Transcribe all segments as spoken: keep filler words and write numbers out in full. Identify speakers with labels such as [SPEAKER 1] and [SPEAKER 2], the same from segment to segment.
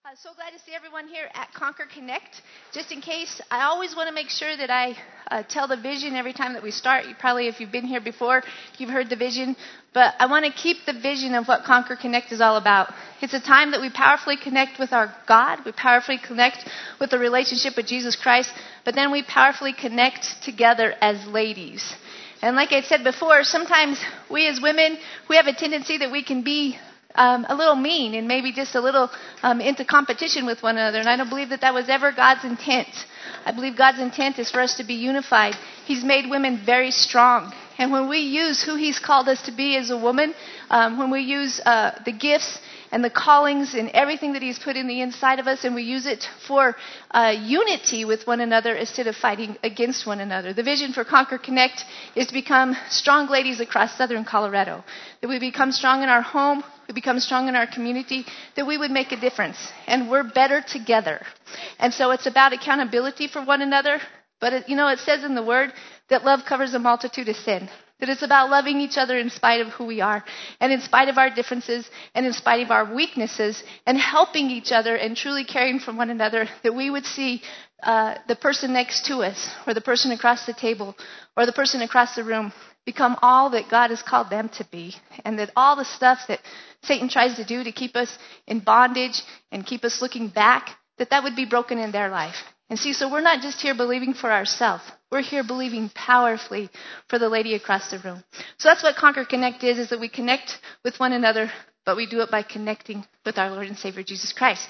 [SPEAKER 1] Uh, so glad to see everyone here at Conquer Connect. Just in case, I always want to make sure that I uh, tell the vision every time that we start. You probably, if you've been here before, you've heard the vision. But I want to keep the vision of what Conquer Connect is all about. It's a time that we powerfully connect with our God. We powerfully connect with the relationship with Jesus Christ. But then we powerfully connect together as ladies. And like I said before, sometimes we as women, we have a tendency that we can be Um, a little mean and maybe just a little um, into competition with one another. And I don't believe that that was ever God's intent. I believe God's intent is for us to be unified. He's made women very strong. And when we use who He's called us to be as a woman, um, when we use uh, the gifts and the callings and everything that He's put in the inside of us, and we use it for uh, unity with one another instead of fighting against one another. The vision for Conquer Connect is to become strong ladies across southern Colorado. That we become strong in our home, we become strong in our community, that we would make a difference. And we're better together. And so it's about accountability for one another. But, it, you know, it says in the Word that love covers a multitude of sin. That it's about loving each other in spite of who we are, and in spite of our differences, and in spite of our weaknesses, and helping each other and truly caring for one another, that we would see uh, the person next to us, or the person across the table, or the person across the room become all that God has called them to be, and that all the stuff that Satan tries to do to keep us in bondage and keep us looking back, that that would be broken in their life. And see, so we're not just here believing for ourselves. We're here believing powerfully for the lady across the room. So that's what Conquer Connect is, is that we connect with one another, but we do it by connecting with our Lord and Savior, Jesus Christ.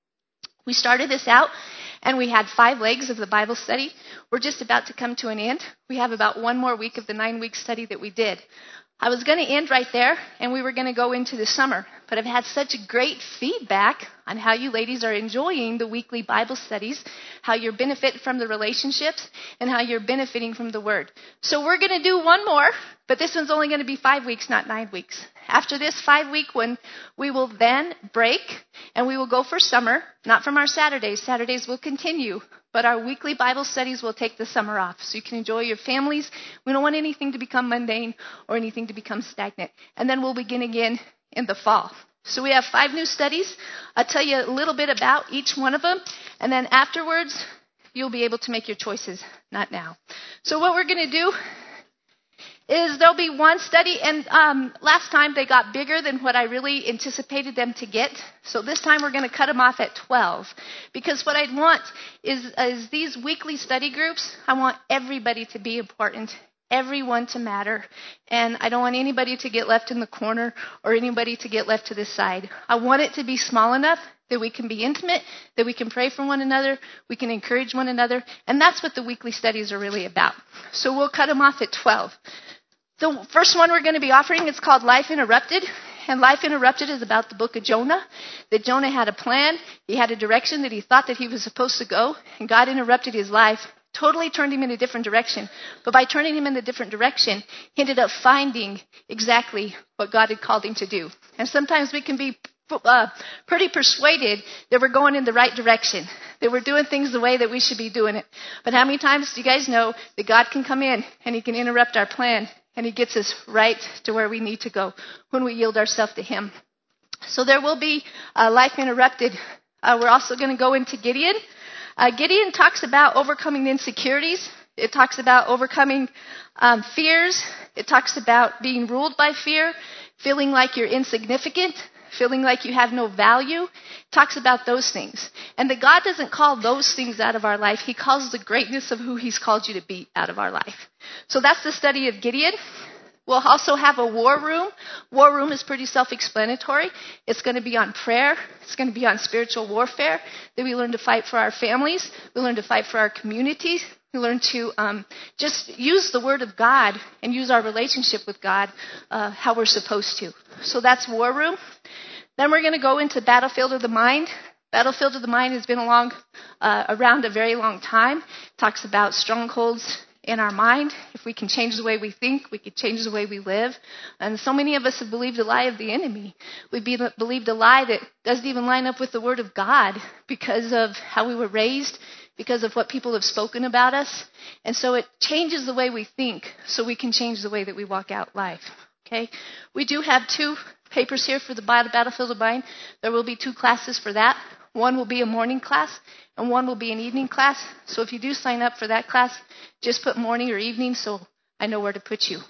[SPEAKER 1] We started this out, and we had five legs of the Bible study. We're just about to come to an end. We have about one more week of the nine-week study that we did. I was going to end right there, and we were going to go into the summer. But I've had such great feedback on how you ladies are enjoying the weekly Bible studies, how you're benefiting from the relationships, and how you're benefiting from the Word. So we're going to do one more, but this one's only going to be five weeks, not nine weeks. After this five-week one, we will then break, and we will go for summer, not from our Saturdays. Saturdays will continue. But our weekly Bible studies will take the summer off, so you can enjoy your families. We don't want anything to become mundane or anything to become stagnant. And then we'll begin again in the fall. So we have five new studies. I'll tell you a little bit about each one of them. And then afterwards, you'll be able to make your choices, not now. So what we're going to do is there'll be one study, and um, last time they got bigger than what I really anticipated them to get. So this time we're going to cut them off at twelve. Because what I'd want is, is these weekly study groups, I want everybody to be important, everyone to matter, and I don't want anybody to get left in the corner or anybody to get left to the side. I want it to be small enough that we can be intimate, that we can pray for one another, we can encourage one another, and that's what the weekly studies are really about. So we'll cut them off at twelve. The first one we're going to be offering is called Life Interrupted. And Life Interrupted is about the book of Jonah, that Jonah had a plan. He had a direction that he thought that he was supposed to go. And God interrupted his life, totally turned him in a different direction. But by turning him in a different direction, he ended up finding exactly what God had called him to do. And sometimes we can be uh, pretty persuaded that we're going in the right direction, that we're doing things the way that we should be doing it. But how many times do you guys know that God can come in and He can interrupt our plan? And He gets us right to where we need to go when we yield ourselves to Him. So there will be uh, Life Interrupted. Uh, we're also going to go into Gideon. Uh, Gideon talks about overcoming insecurities. It talks about overcoming um, fears. It talks about being ruled by fear, feeling like you're insignificant, feeling like you have no value. It talks about those things. And that God doesn't call those things out of our life. He calls the greatness of who He's called you to be out of our life. So that's the study of Gideon. We'll also have a war room. War room is pretty self-explanatory. It's going to be on prayer. It's going to be on spiritual warfare. That we learn to fight for our families. We learn to fight for our communities. We learn to um, just use the Word of God and use our relationship with God uh, how we're supposed to. So that's war room. Then we're going to go into Battlefield of the Mind. Battlefield of the Mind has been along, uh, around a very long time. It talks about strongholds in our mind. If we can change the way we think, we can change the way we live. And so many of us have believed a lie of the enemy. We've be, believed a lie that doesn't even line up with the Word of God because of how we were raised, because of what people have spoken about us. And so it changes the way we think so we can change the way that we walk out life. Okay? We do have two papers here for the Battlefield of Mind. There will be two classes for that. One will be a morning class, and one will be an evening class. So if you do sign up for that class, just put morning or evening so I know where to put you.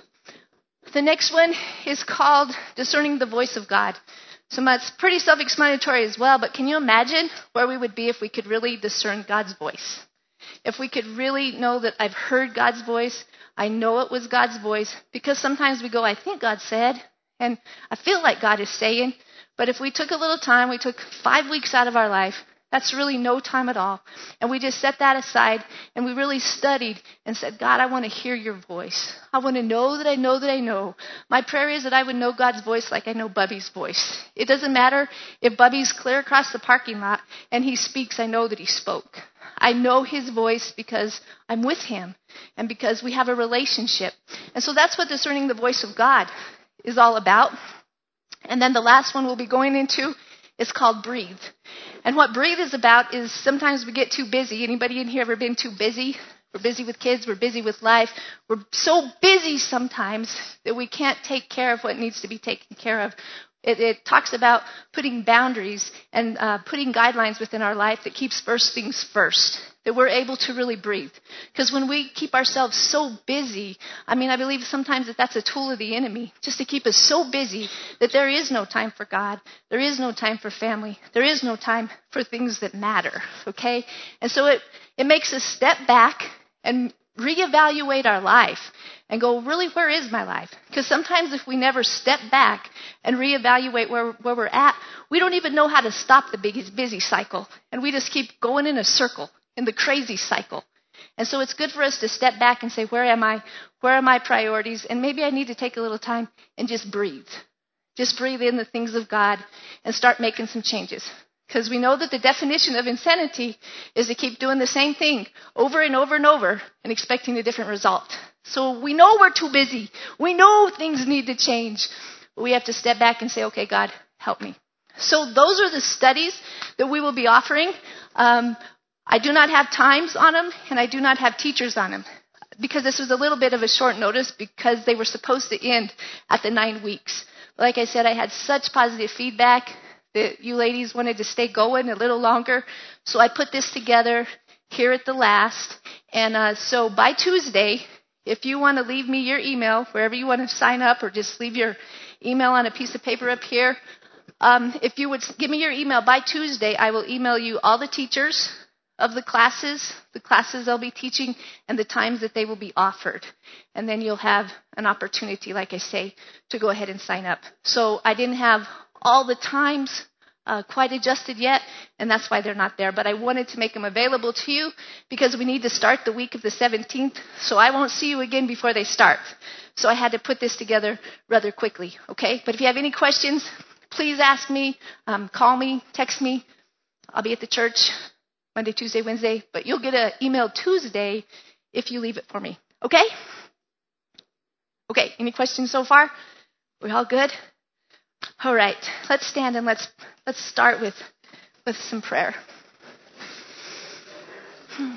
[SPEAKER 1] The next one is called Discerning the Voice of God. So it's pretty self-explanatory as well, but can you imagine where we would be if we could really discern God's voice? If we could really know that I've heard God's voice, I know it was God's voice, because sometimes we go, I think God said, and I feel like God is saying, but if we took a little time, we took five weeks out of our life, that's really no time at all, and we just set that aside, and we really studied and said, God, I want to hear your voice. I want to know that I know that I know. My prayer is that I would know God's voice like I know Bubby's voice. It doesn't matter if Bubby's clear across the parking lot and he speaks, I know that he spoke. I know his voice because I'm with him and because we have a relationship. And so that's what discerning the voice of God is all about. And then the last one we'll be going into is called Breathe. And what Breathe is about is sometimes we get too busy. Anybody in here ever been too busy? We're busy with kids. We're busy with life. We're so busy sometimes that we can't take care of what needs to be taken care of. It, it talks about putting boundaries and uh, putting guidelines within our life that keeps first things first, that we're able to really breathe. Because when we keep ourselves so busy, I mean, I believe sometimes that that's a tool of the enemy, just to keep us so busy that there is no time for God. There is no time for family. There is no time for things that matter, okay? And so it, it makes us step back and reevaluate our life and go, really, where is my life? Because sometimes if we never step back and reevaluate where, where we're at, we don't even know how to stop the big, busy cycle. And we just keep going in a circle, in the crazy cycle. And so it's good for us to step back and say, where am I? Where are my priorities? And maybe I need to take a little time and just breathe. Just breathe in the things of God and start making some changes. Because we know that the definition of insanity is to keep doing the same thing over and over and over and expecting a different result. So we know we're too busy. We know things need to change. But we have to step back and say, okay, God, help me. So those are the studies that we will be offering. Um, I do not have times on them, and I do not have teachers on them. Because this was a little bit of a short notice because they were supposed to end at the nine weeks. But like I said, I had such positive feedback that you ladies wanted to stay going a little longer. So I put this together here at the last. And uh, so by Tuesday, if you want to leave me your email, wherever you want to sign up, or just leave your email on a piece of paper up here, um, if you would give me your email by Tuesday, I will email you all the teachers of the classes, the classes they'll be teaching, and the times that they will be offered. And then you'll have an opportunity, like I say, to go ahead and sign up. So I didn't have all the times uh, quite adjusted yet, and that's why they're not there. But I wanted to make them available to you because we need to start the week of the seventeenth, so I won't see you again before they start. So I had to put this together rather quickly, okay? But if you have any questions, please ask me, um, call me, text me. I'll be at the church Monday, Tuesday, Wednesday, but you'll get an email Tuesday if you leave it for me, okay? Okay, any questions so far? We all good? All right, let's stand and let's let's start with, with some prayer. Hmm.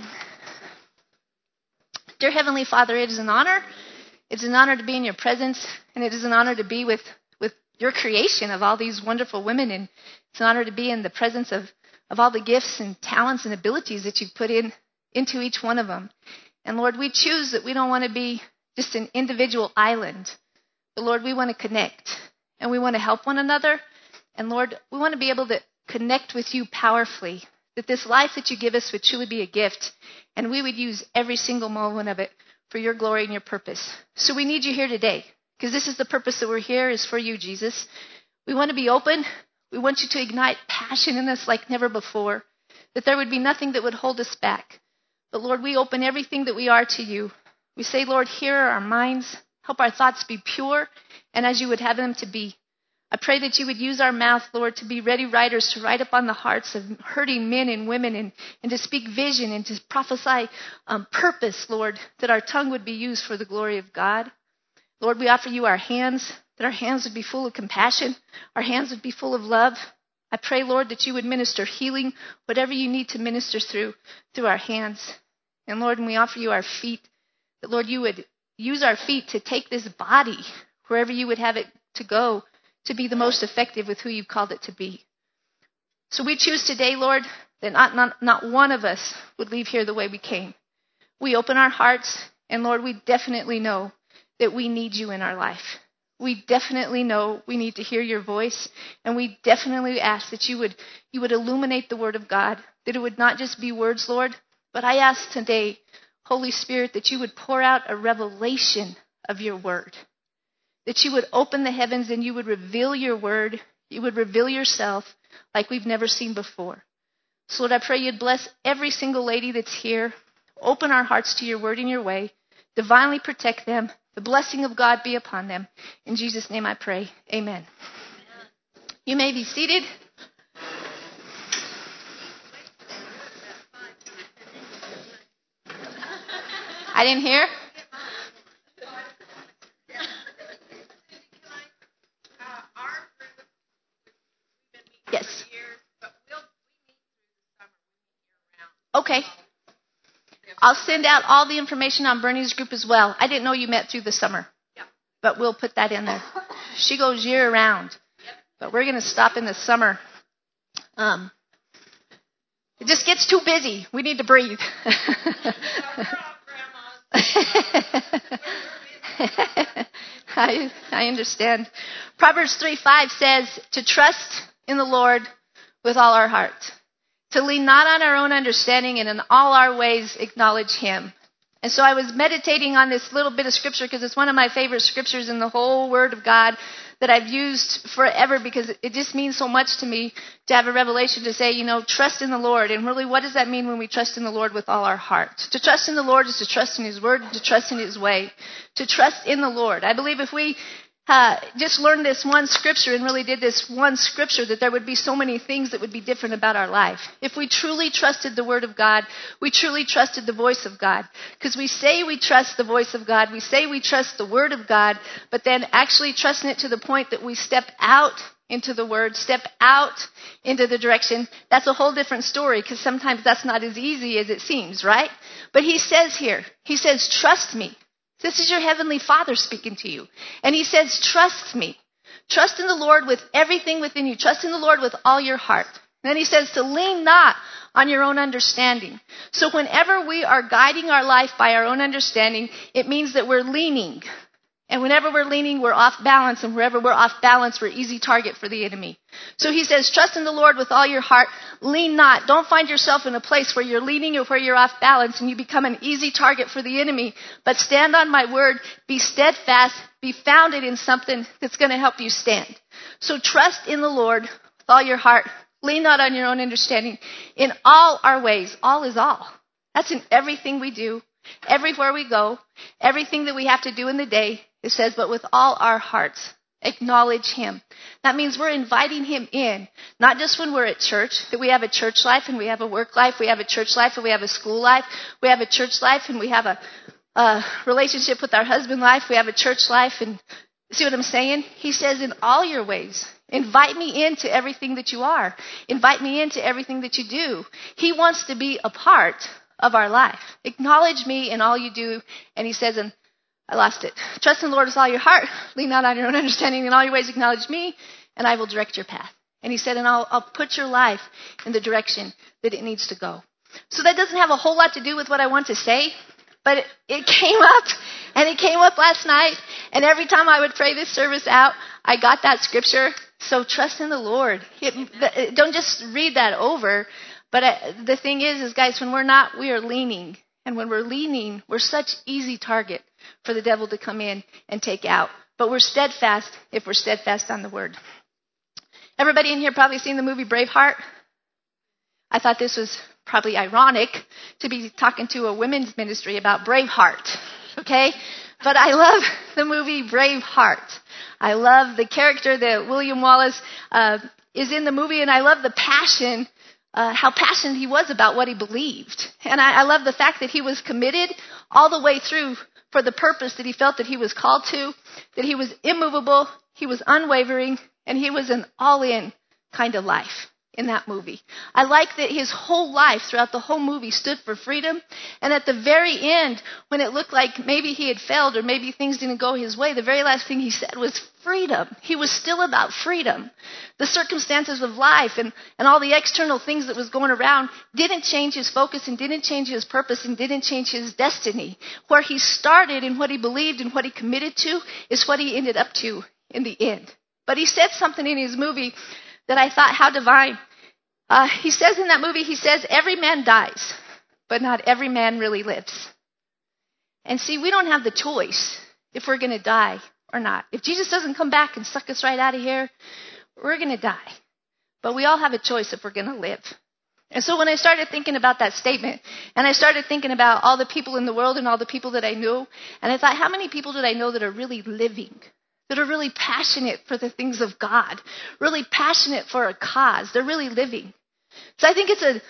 [SPEAKER 1] Dear Heavenly Father, it is an honor. It's an honor to be in your presence, and it is an honor to be with, with your creation of all these wonderful women, and it's an honor to be in the presence of, of all the gifts and talents and abilities that you've put in into each one of them. And Lord, we choose that we don't want to be just an individual island, but Lord, we want to connect. And we want to help one another. And Lord, we want to be able to connect with you powerfully. That this life that you give us would truly be a gift. And we would use every single moment of it for your glory and your purpose. So we need you here today. Because this is the purpose that we're here, is for you, Jesus. We want to be open. We want you to ignite passion in us like never before. That there would be nothing that would hold us back. But Lord, we open everything that we are to you. We say, Lord, here are our minds. Help our thoughts be pure and as you would have them to be. I pray that you would use our mouth, Lord, to be ready writers, to write upon the hearts of hurting men and women, and, and to speak vision and to prophesy um, purpose, Lord, that our tongue would be used for the glory of God. Lord, we offer you our hands, that our hands would be full of compassion, our hands would be full of love. I pray, Lord, that you would minister healing, whatever you need to minister through, through our hands. And Lord, when we offer you our feet, that, Lord, you would use our feet to take this body wherever you would have it to go, to be the most effective with who you've called it to be. So we choose today, Lord, that not, not, not one of us would leave here the way we came. We open our hearts, and Lord, we definitely know that we need you in our life. We definitely know we need to hear your voice, and we definitely ask that you would you would illuminate the word of God, that it would not just be words, Lord, but I ask today, Holy Spirit, that you would pour out a revelation of your word, that you would open the heavens and you would reveal your word, you would reveal yourself like we've never seen before. So Lord, I pray you'd bless every single lady that's here. Open our hearts to your word and your way. Divinely protect them. The blessing of God be upon them. In Jesus' name I pray. Amen. You may be seated. I didn't hear. Yes. Okay. I'll send out all the information on Bernie's group as well. I didn't know you met through the summer, but we'll put that in there. She goes year round, but we're going to stop in the summer. Um, it just gets too busy. We need to breathe. I, I understand. Proverbs three five says to trust in the Lord with all our heart, to lean not on our own understanding, and in all our ways acknowledge him. And so I was meditating on this little bit of scripture because it's one of my favorite scriptures in the whole Word of God that I've used forever because it just means so much to me to have a revelation to say, you know, trust in the Lord. And really, what does that mean when we trust in the Lord with all our heart? To trust in the Lord is to trust in his word, to trust in his way, to trust in the Lord. I believe if we Uh, just learned this one scripture and really did this one scripture, that there would be so many things that would be different about our life. If we truly trusted the word of God, we truly trusted the voice of God. Because we say we trust the voice of God, we say we trust the word of God, but then actually trusting it to the point that we step out into the word, step out into the direction, that's a whole different story, because sometimes that's not as easy as it seems, right? But he says here, he says, trust me. This is your heavenly Father speaking to you. And he says, trust me. Trust in the Lord with everything within you. Trust in the Lord with all your heart. And then he says to lean not on your own understanding. So whenever we are guiding our life by our own understanding, it means that we're leaning. And whenever we're leaning, we're off balance. And wherever we're off balance, we're easy target for the enemy. So he says, trust in the Lord with all your heart. Lean not. Don't find yourself in a place where you're leaning or where you're off balance and you become an easy target for the enemy. But stand on my word. Be steadfast. Be founded in something that's going to help you stand. So trust in the Lord with all your heart. Lean not on your own understanding. In all our ways. All is all. That's in everything we do. Everywhere we go. Everything that we have to do in the day. It says, but with all our hearts, acknowledge him. That means we're inviting him in, not just when we're at church, that we have a church life and we have a work life, we have a church life and we have a school life, we have a church life and we have a, a relationship with our husband life, we have a church life, and see what I'm saying? He says in all your ways, invite me into everything that you are. Invite me into everything that you do. He wants to be a part of our life. Acknowledge me in all you do, and he says, and I lost it. Trust in the Lord with all your heart. Lean not on your own understanding. In all your ways acknowledge me, and I will direct your path. And he said, and I'll, I'll put your life in the direction that it needs to go. So that doesn't have a whole lot to do with what I want to say, but it, it came up, and it came up last night. And every time I would pray this service out, I got that scripture. So trust in the Lord. It, the, don't just read that over. But I, the thing is, is guys, when we're not, we are leaning. And when we're leaning, we're such easy target for the devil to come in and take out. But we're steadfast if we're steadfast on the word. Everybody in here probably seen the movie Braveheart. I thought this was probably ironic to be talking to a women's ministry about Braveheart. Okay? But I love the movie Braveheart. I love the character that William Wallace uh, is in the movie, and I love the passion Uh, how passionate he was about what he believed. And I, I love the fact that he was committed all the way through for the purpose that he felt that he was called to, that he was immovable, he was unwavering, and he was an all-in kind of life. in that movie. I like that his whole life, throughout the whole movie, stood for freedom. And at the very end, when it looked like maybe he had failed or maybe things didn't go his way, the very last thing he said was freedom. He was still about freedom. The circumstances of life and, and all the external things that was going around didn't change his focus and didn't change his purpose and didn't change his destiny. Where he started and what he believed and what he committed to is what he ended up to in the end. But he said something in his movie that I thought, how divine. Uh, he says in that movie, he says, every man dies, but not every man really lives. And see, we don't have the choice if we're going to die or not. If Jesus doesn't come back and suck us right out of here, we're going to die. But we all have a choice if we're going to live. And so when I started thinking about that statement, and I started thinking about all the people in the world and all the people that I knew, and I thought, how many people did I know that are really living? That are really passionate for the things of God, really passionate for a cause. They're really living. So I think it's a,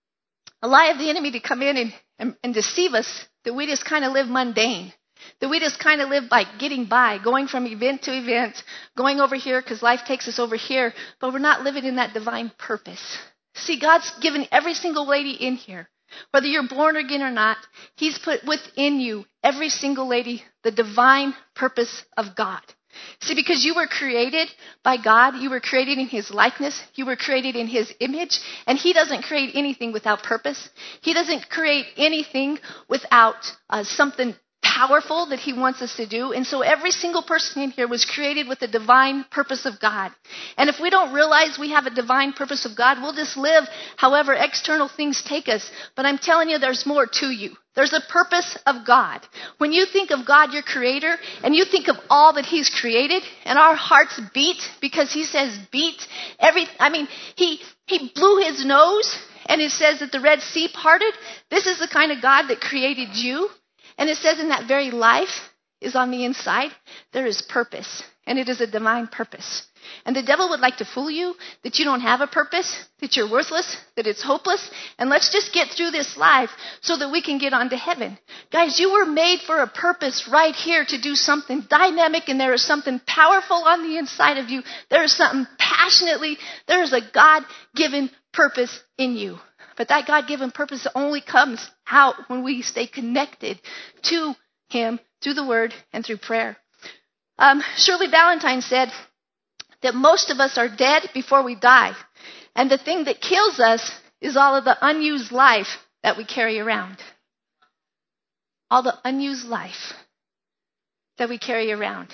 [SPEAKER 1] a lie of the enemy to come in and, and, and deceive us that we just kind of live mundane, that we just kind of live by getting by, going from event to event, going over here because life takes us over here, but we're not living in that divine purpose. See, God's given every single lady in here, whether you're born again or not, He's put within you, every single lady, the divine purpose of God. See, because you were created by God, you were created in His likeness, you were created in His image, and He doesn't create anything without purpose. He doesn't create anything without uh, something powerful that He wants us to do. And so every single person in here was created with the divine purpose of God. And if we don't realize we have a divine purpose of God, we'll just live however external things take us. But I'm telling you, there's more to you. There's a purpose of God. When you think of God, your creator, and you think of all that He's created, and our hearts beat because He says beat every, I mean, He, He blew His nose and it says that the Red Sea parted. This is the kind of God that created you. And it says in that very life is on the inside, there is purpose. And it is a divine purpose. And the devil would like to fool you that you don't have a purpose, that you're worthless, that it's hopeless. And let's just get through this life so that we can get on to heaven. Guys, you were made for a purpose right here to do something dynamic, and there is something powerful on the inside of you. There is something passionately, there is a God-given purpose in you. But that God-given purpose only comes out when we stay connected to Him through the Word and through prayer. Um, Shirley Valentine said that most of us are dead before we die. And the thing that kills us is all of the unused life that we carry around. All the unused life that we carry around.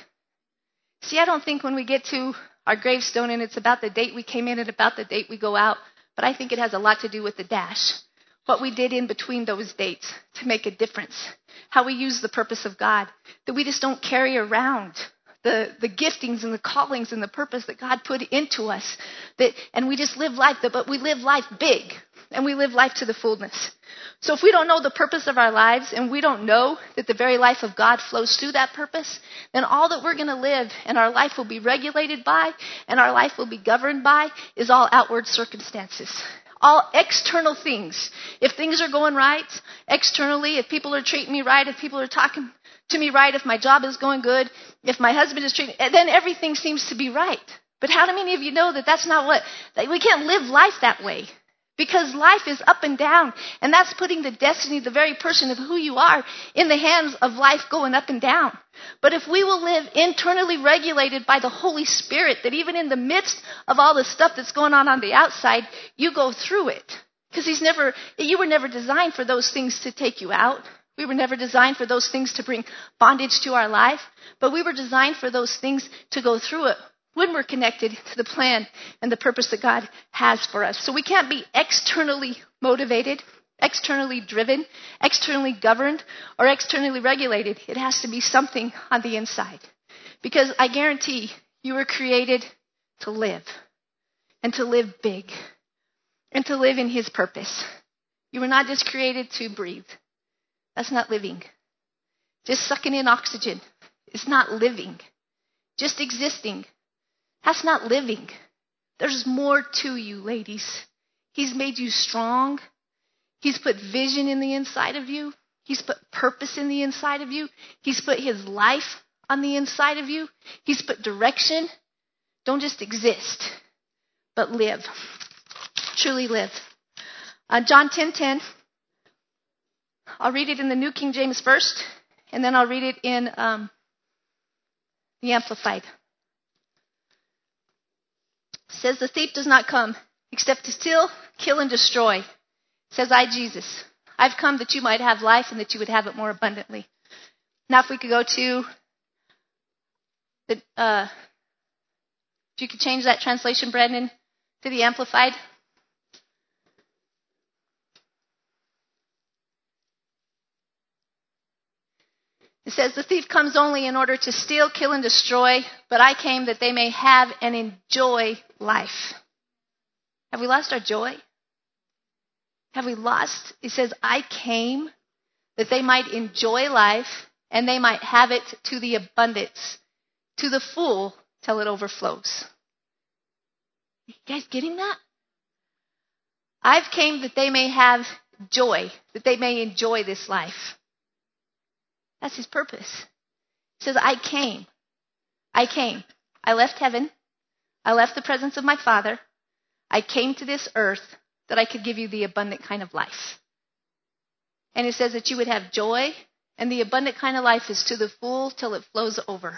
[SPEAKER 1] See, I don't think when we get to our gravestone and it's about the date we came in and about the date we go out, but I think it has a lot to do with the dash. What we did in between those dates to make a difference. How we use the purpose of God. That we just don't carry around the, the giftings and the callings and the purpose that God put into us. That, and we just live life, but we live life big. And we live life to the fullness. So if we don't know the purpose of our lives and we don't know that the very life of God flows through that purpose, then all that we're going to live and our life will be regulated by and our life will be governed by is all outward circumstances. All external things. If things are going right externally, if people are treating me right, if people are talking to me right, if my job is going good, if my husband is treating, then everything seems to be right. But how many of you know that that's not what, that we can't live life that way? Because life is up and down, and that's putting the destiny, the very person of who you are, in the hands of life going up and down. But if we will live internally regulated by the Holy Spirit, that even in the midst of all the stuff that's going on on the outside, you go through it. Because he's never, you were never designed for those things to take you out. We were never designed for those things to bring bondage to our life, but we were designed for those things to go through it when we're connected to the plan and the purpose that God has for us. So we can't be externally motivated, externally driven, externally governed, or externally regulated. It has to be something on the inside. Because I guarantee you were created to live, and to live big, and to live in His purpose. You were not just created to breathe. That's not living. Just sucking in oxygen is not living. Just existing. That's not living. There's more to you, ladies. He's made you strong. He's put vision in the inside of you. He's put purpose in the inside of you. He's put His life on the inside of you. He's put direction. Don't just exist, but live. truly live. Uh, John ten ten. I'll read it in the New King James first, and then I'll read it in um, the Amplified. It says, the thief does not come except to steal, kill, and destroy. It says, I, Jesus, I've come that you might have life and that you would have it more abundantly. Now if we could go to, the, uh, if you could change that translation, Brandon, to the Amplified. It says, the thief comes only in order to steal, kill, and destroy, but I came that they may have and enjoy life. Have we lost our joy? Have we lost? It says, I came that they might enjoy life and they might have it to the abundance, to the full, till it overflows. You guys getting that? I've came that they may have joy, that they may enjoy this life. That's his purpose. He says, I came. I came. I left heaven. I left the presence of my Father. I came to this earth that I could give you the abundant kind of life. And it says that you would have joy, and the abundant kind of life is to the full till it flows over.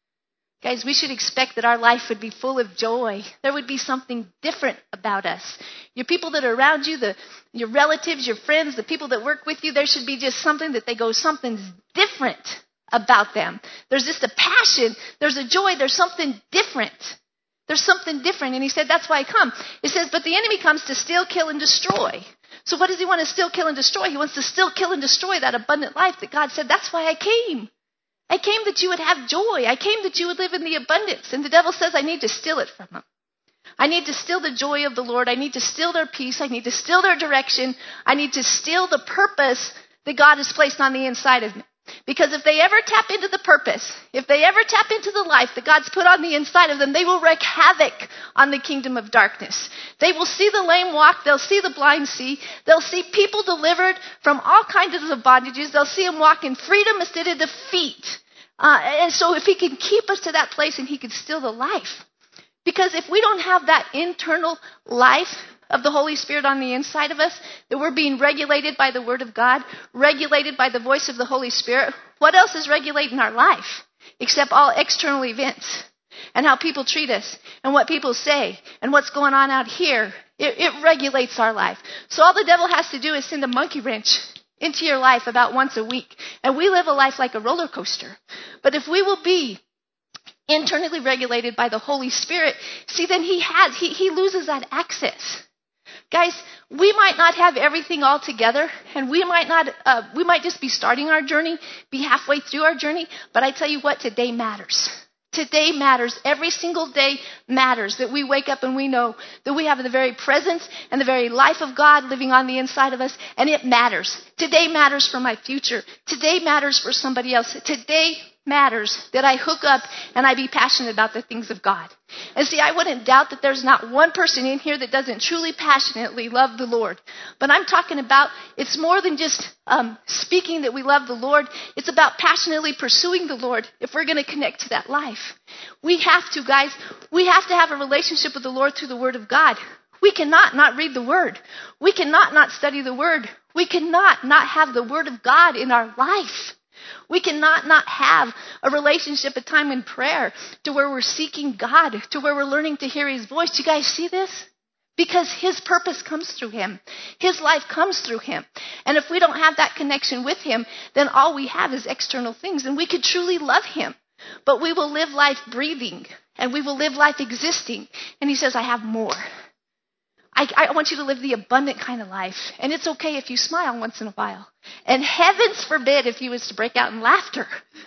[SPEAKER 1] Guys, we should expect that our life would be full of joy. There would be something different about us. Your people that are around you, the, your relatives, your friends, the people that work with you, there should be just something that they go, something's different about them. There's just a passion. There's a joy. There's something different. There's something different. And he said, that's why I come. It says, but the enemy comes to steal, kill, and destroy. So what does he want to steal, kill, and destroy? He wants to steal, kill, and destroy that abundant life that God said, that's why I came. I came that you would have joy. I came that you would live in the abundance. And the devil says, I need to steal it from them. I need to steal the joy of the Lord. I need to steal their peace. I need to steal their direction. I need to steal the purpose that God has placed on the inside of me. Because if they ever tap into the purpose, if they ever tap into the life that God's put on the inside of them, they will wreak havoc on the kingdom of darkness. They will see the lame walk. They'll see the blind see. They'll see people delivered from all kinds of bondages. They'll see them walk in freedom instead of defeat. Uh, and so if he can keep us to that place and he can steal the life. Because if we don't have that internal life of the Holy Spirit on the inside of us, that we're being regulated by the Word of God, regulated by the voice of the Holy Spirit, what else is regulating our life except all external events and how people treat us and what people say and what's going on out here? It, it regulates our life. So all the devil has to do is send a monkey wrench into your life about once a week. And we live a life like a roller coaster. But if we will be internally regulated by the Holy Spirit, see, then he has, he, he loses that access. Guys, we might not have everything all together, and we might not, uh, we might just be starting our journey, be halfway through our journey, but I tell you what, today matters. Today matters. Every single day matters that we wake up and we know that we have the very presence and the very life of God living on the inside of us, and it matters. Today matters for my future. Today matters for somebody else. Today matters that I hook up and I be passionate about the things of God. And see, I wouldn't doubt that there's not one person in here that doesn't truly passionately love the Lord. But I'm talking about, it's more than just um, speaking that we love the Lord. It's about passionately pursuing the Lord if we're going to connect to that life. We have to, guys, we have to have a relationship with the Lord through the Word of God. We cannot not read the Word. We cannot not study the Word. We cannot not have the Word of God in our life. We cannot not have a relationship, a time in prayer to where we're seeking God, to where we're learning to hear His voice. Do you guys see this? Because His purpose comes through Him. His life comes through Him. And if we don't have that connection with Him, then all we have is external things. And we could truly love Him. But we will live life breathing. And we will live life existing. And He says, I have more. I, I want you to live the abundant kind of life. And it's okay if you smile once in a while. And heavens forbid if you was to break out in laughter.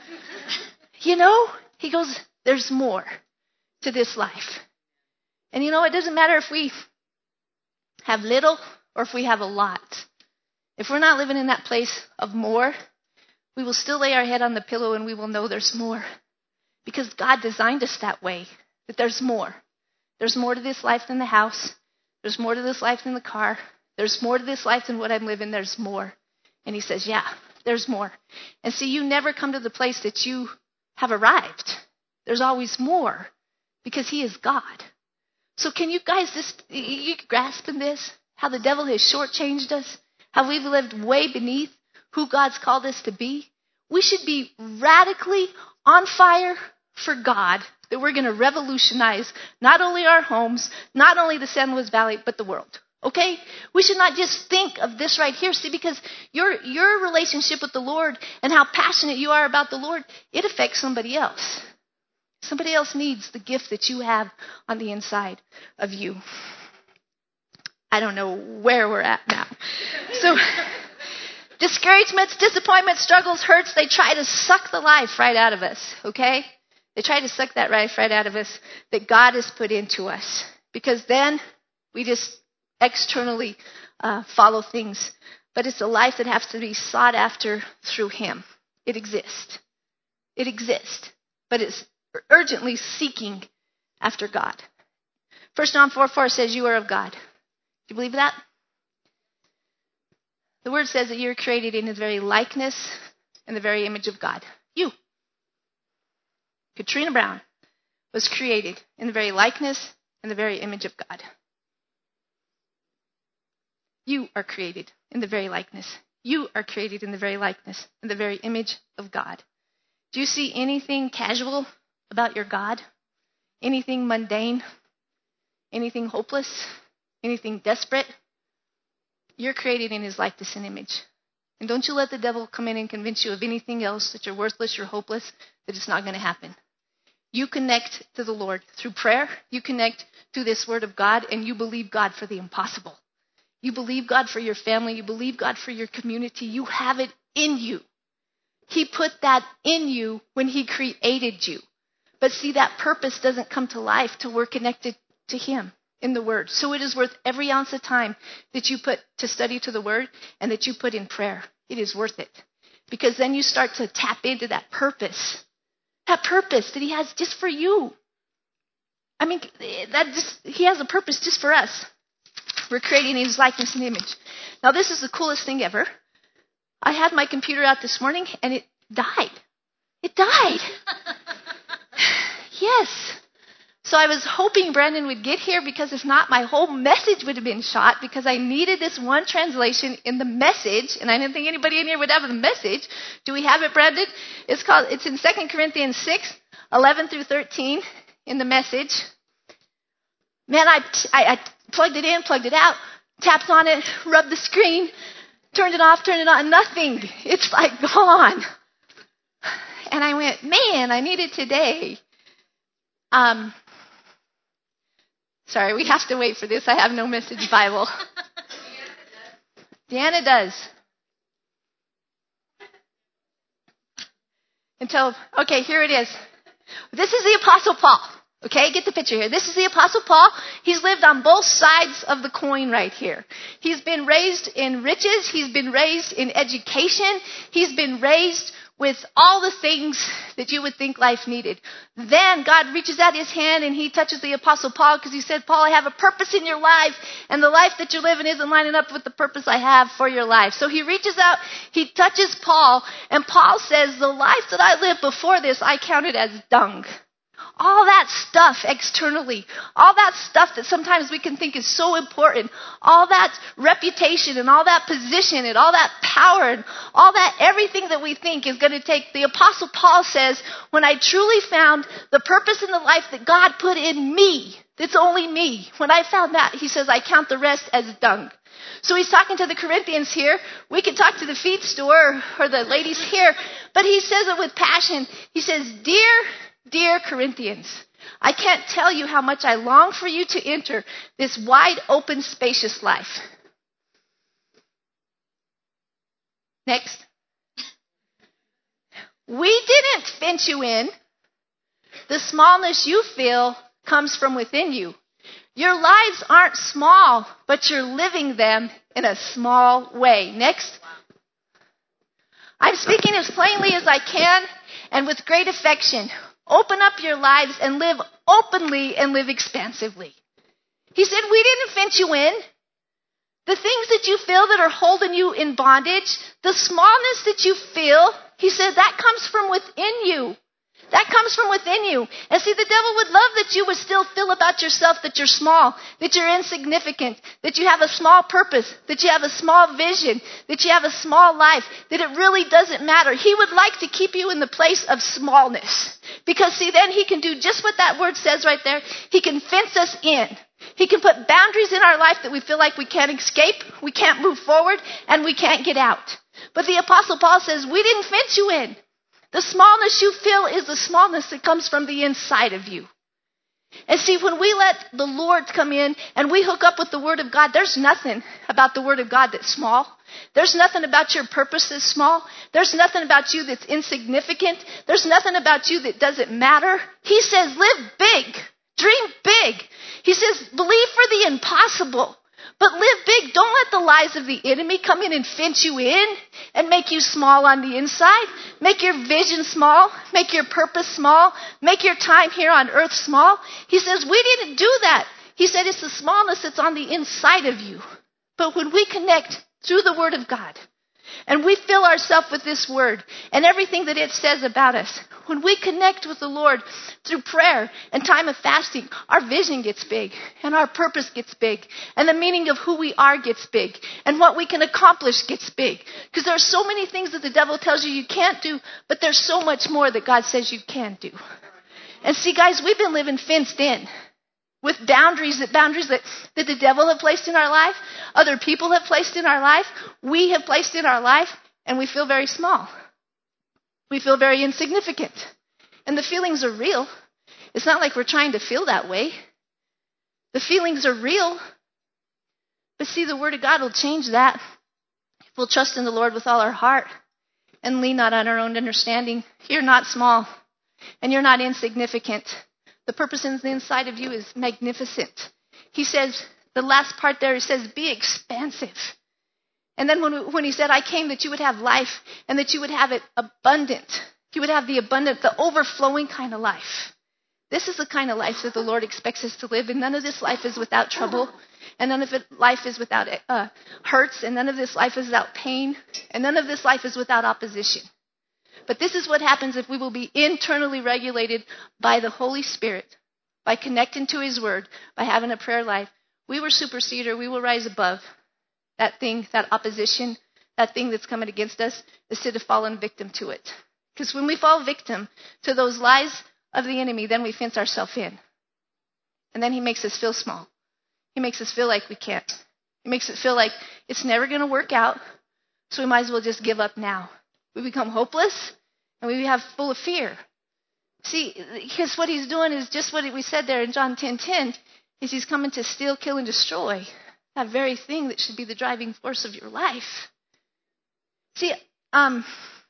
[SPEAKER 1] You know, He goes, there's more to this life. And you know, it doesn't matter if we have little or if we have a lot. If we're not living in that place of more, we will still lay our head on the pillow and we will know there's more. Because God designed us that way, that there's more. There's more to this life than the house. There's more to this life than the car. There's more to this life than what I'm living. There's more. And He says, yeah, there's more. And see, you never come to the place that you have arrived. There's always more because He is God. So can you guys just, you grasp in this? How the devil has shortchanged us? How we've lived way beneath who God's called us to be? We should be radically on fire for God, that we're going to revolutionize not only our homes, not only the San Luis Valley, but the world. Okay? We should not just think of this right here. See, because your your relationship with the Lord and how passionate you are about the Lord, it affects somebody else. Somebody else needs the gift that you have on the inside of you. I don't know where we're at now. So, discouragements, disappointments, struggles, hurts, they try to suck the life right out of us, okay? They try to suck that life right out of us that God has put into us. Because then we just externally uh, follow things. But it's a life that has to be sought after through Him. It exists. It exists. But it's urgently seeking after God. First John four four says you are of God. Do you believe that? The word says that you're created in His very likeness and the very image of God. You. Katrina Brown was created in the very likeness and the very image of God. You are created in the very likeness. You are created in the very likeness and the very image of God. Do you see anything casual about your God? Anything mundane? Anything hopeless? Anything desperate? You're created in His likeness and image. And don't you let the devil come in and convince you of anything else, that you're worthless, you're hopeless, that it's not going to happen. You connect to the Lord through prayer. You connect to this Word of God, and you believe God for the impossible. You believe God for your family. You believe God for your community. You have it in you. He put that in you when He created you. But see, that purpose doesn't come to life till we're connected to Him in the Word. So it is worth every ounce of time that you put to study to the Word and that you put in prayer. It is worth it. Because then you start to tap into that purpose. That purpose that He has just for you. I mean, that just, He has a purpose just for us. We're creating His likeness and image. Now, this is the coolest thing ever. I had my computer out this morning, and it died. It died. Yes. So I was hoping Brandon would get here, because if not, my whole message would have been shot, because I needed this one translation in the message, and I didn't think anybody in here would have the message. Do we have it, Brandon? It's called. It's in Second Corinthians six, eleven through thirteen in the message. Man, I, I, I plugged it in, plugged it out, tapped on it, rubbed the screen, turned it off, turned it on, nothing. It's like gone. And I went, man, I need it today. Um, sorry, we have to wait for this. I have no message Bible. Deanna does. Until, okay, here it is. This is the Apostle Paul. Okay, get the picture here. This is the Apostle Paul. He's lived on both sides of the coin right here. He's been raised in riches. He's been raised in education. He's been raised with all the things that you would think life needed. Then God reaches out His hand and He touches the Apostle Paul, because He said, Paul, I have a purpose in your life, and the life that you're living isn't lining up with the purpose I have for your life. So He reaches out, He touches Paul, and Paul says, the life that I lived before this, I counted as dung. All that stuff externally, all that stuff that sometimes we can think is so important, all that reputation and all that position and all that power and all that, everything that we think is going to take. The Apostle Paul says, when I truly found the purpose in the life that God put in me, that's only me, when I found that, he says, I count the rest as dung. So he's talking to the Corinthians here. We can talk to the feed store or the ladies here, but he says it with passion. He says, dear Dear Corinthians, I can't tell you how much I long for you to enter this wide open, spacious life. Next. We didn't fit you in. The smallness you feel comes from within you. Your lives aren't small, but you're living them in a small way. Next. I'm speaking as plainly as I can and with great affection. Open up your lives and live openly and live expansively. He said, we didn't fit you in. The things that you feel that are holding you in bondage, the smallness that you feel, he said, that comes from within you. That comes from within you. And see, the devil would love that you would still feel about yourself that you're small, that you're insignificant, that you have a small purpose, that you have a small vision, that you have a small life, that it really doesn't matter. He would like to keep you in the place of smallness. Because see, then he can do just what that word says right there. He can fence us in. He can put boundaries in our life that we feel like we can't escape, we can't move forward, and we can't get out. But the Apostle Paul says, we didn't fence you in. The smallness you feel is the smallness that comes from the inside of you. And see, when we let the Lord come in and we hook up with the Word of God, there's nothing about the Word of God that's small. There's nothing about your purpose that's small. There's nothing about you that's insignificant. There's nothing about you that doesn't matter. He says, live big. Dream big. He says, believe for the impossible. But live big. Don't let the lies of the enemy come in and fence you in and make you small on the inside. Make your vision small. Make your purpose small. Make your time here on earth small. He says, we didn't do that. He said, it's the smallness that's on the inside of you. But when we connect through the Word of God, and we fill ourselves with this Word and everything that it says about us, when we connect with the Lord through prayer and time of fasting, our vision gets big and our purpose gets big and the meaning of who we are gets big and what we can accomplish gets big. Because there are so many things that the devil tells you you can't do, but there's so much more that God says you can do. And see, guys, we've been living fenced in with boundaries that boundaries that, that the devil have placed in our life, other people have placed in our life, we have placed in our life, and we feel very small. We feel very insignificant. And the feelings are real. It's not like we're trying to feel that way. The feelings are real. But see, the Word of God will change that. If we'll trust in the Lord with all our heart and lean not on our own understanding. You're not small, and you're not insignificant. The purpose in the inside of you is magnificent. He says, the last part there, he says, be expansive. And then when, when he said, I came that you would have life and that you would have it abundant. You would have the abundant, the overflowing kind of life. This is the kind of life that the Lord expects us to live. And none of this life is without trouble. And none of it, life is without uh, hurts. And none of this life is without pain. And none of this life is without opposition. But this is what happens if we will be internally regulated by the Holy Spirit, by connecting to His Word, by having a prayer life. We will supersede or we will rise above that thing, that opposition, that thing that's coming against us, instead of falling victim to it. Because when we fall victim to those lies of the enemy, then we fence ourselves in. And then he makes us feel small. He makes us feel like we can't. He makes it feel like it's never going to work out, so we might as well just give up now. We become hopeless, and we have full of fear. See, because what he's doing is just what we said there in John ten ten, is he's coming to steal, kill, and destroy that very thing that should be the driving force of your life. See, um,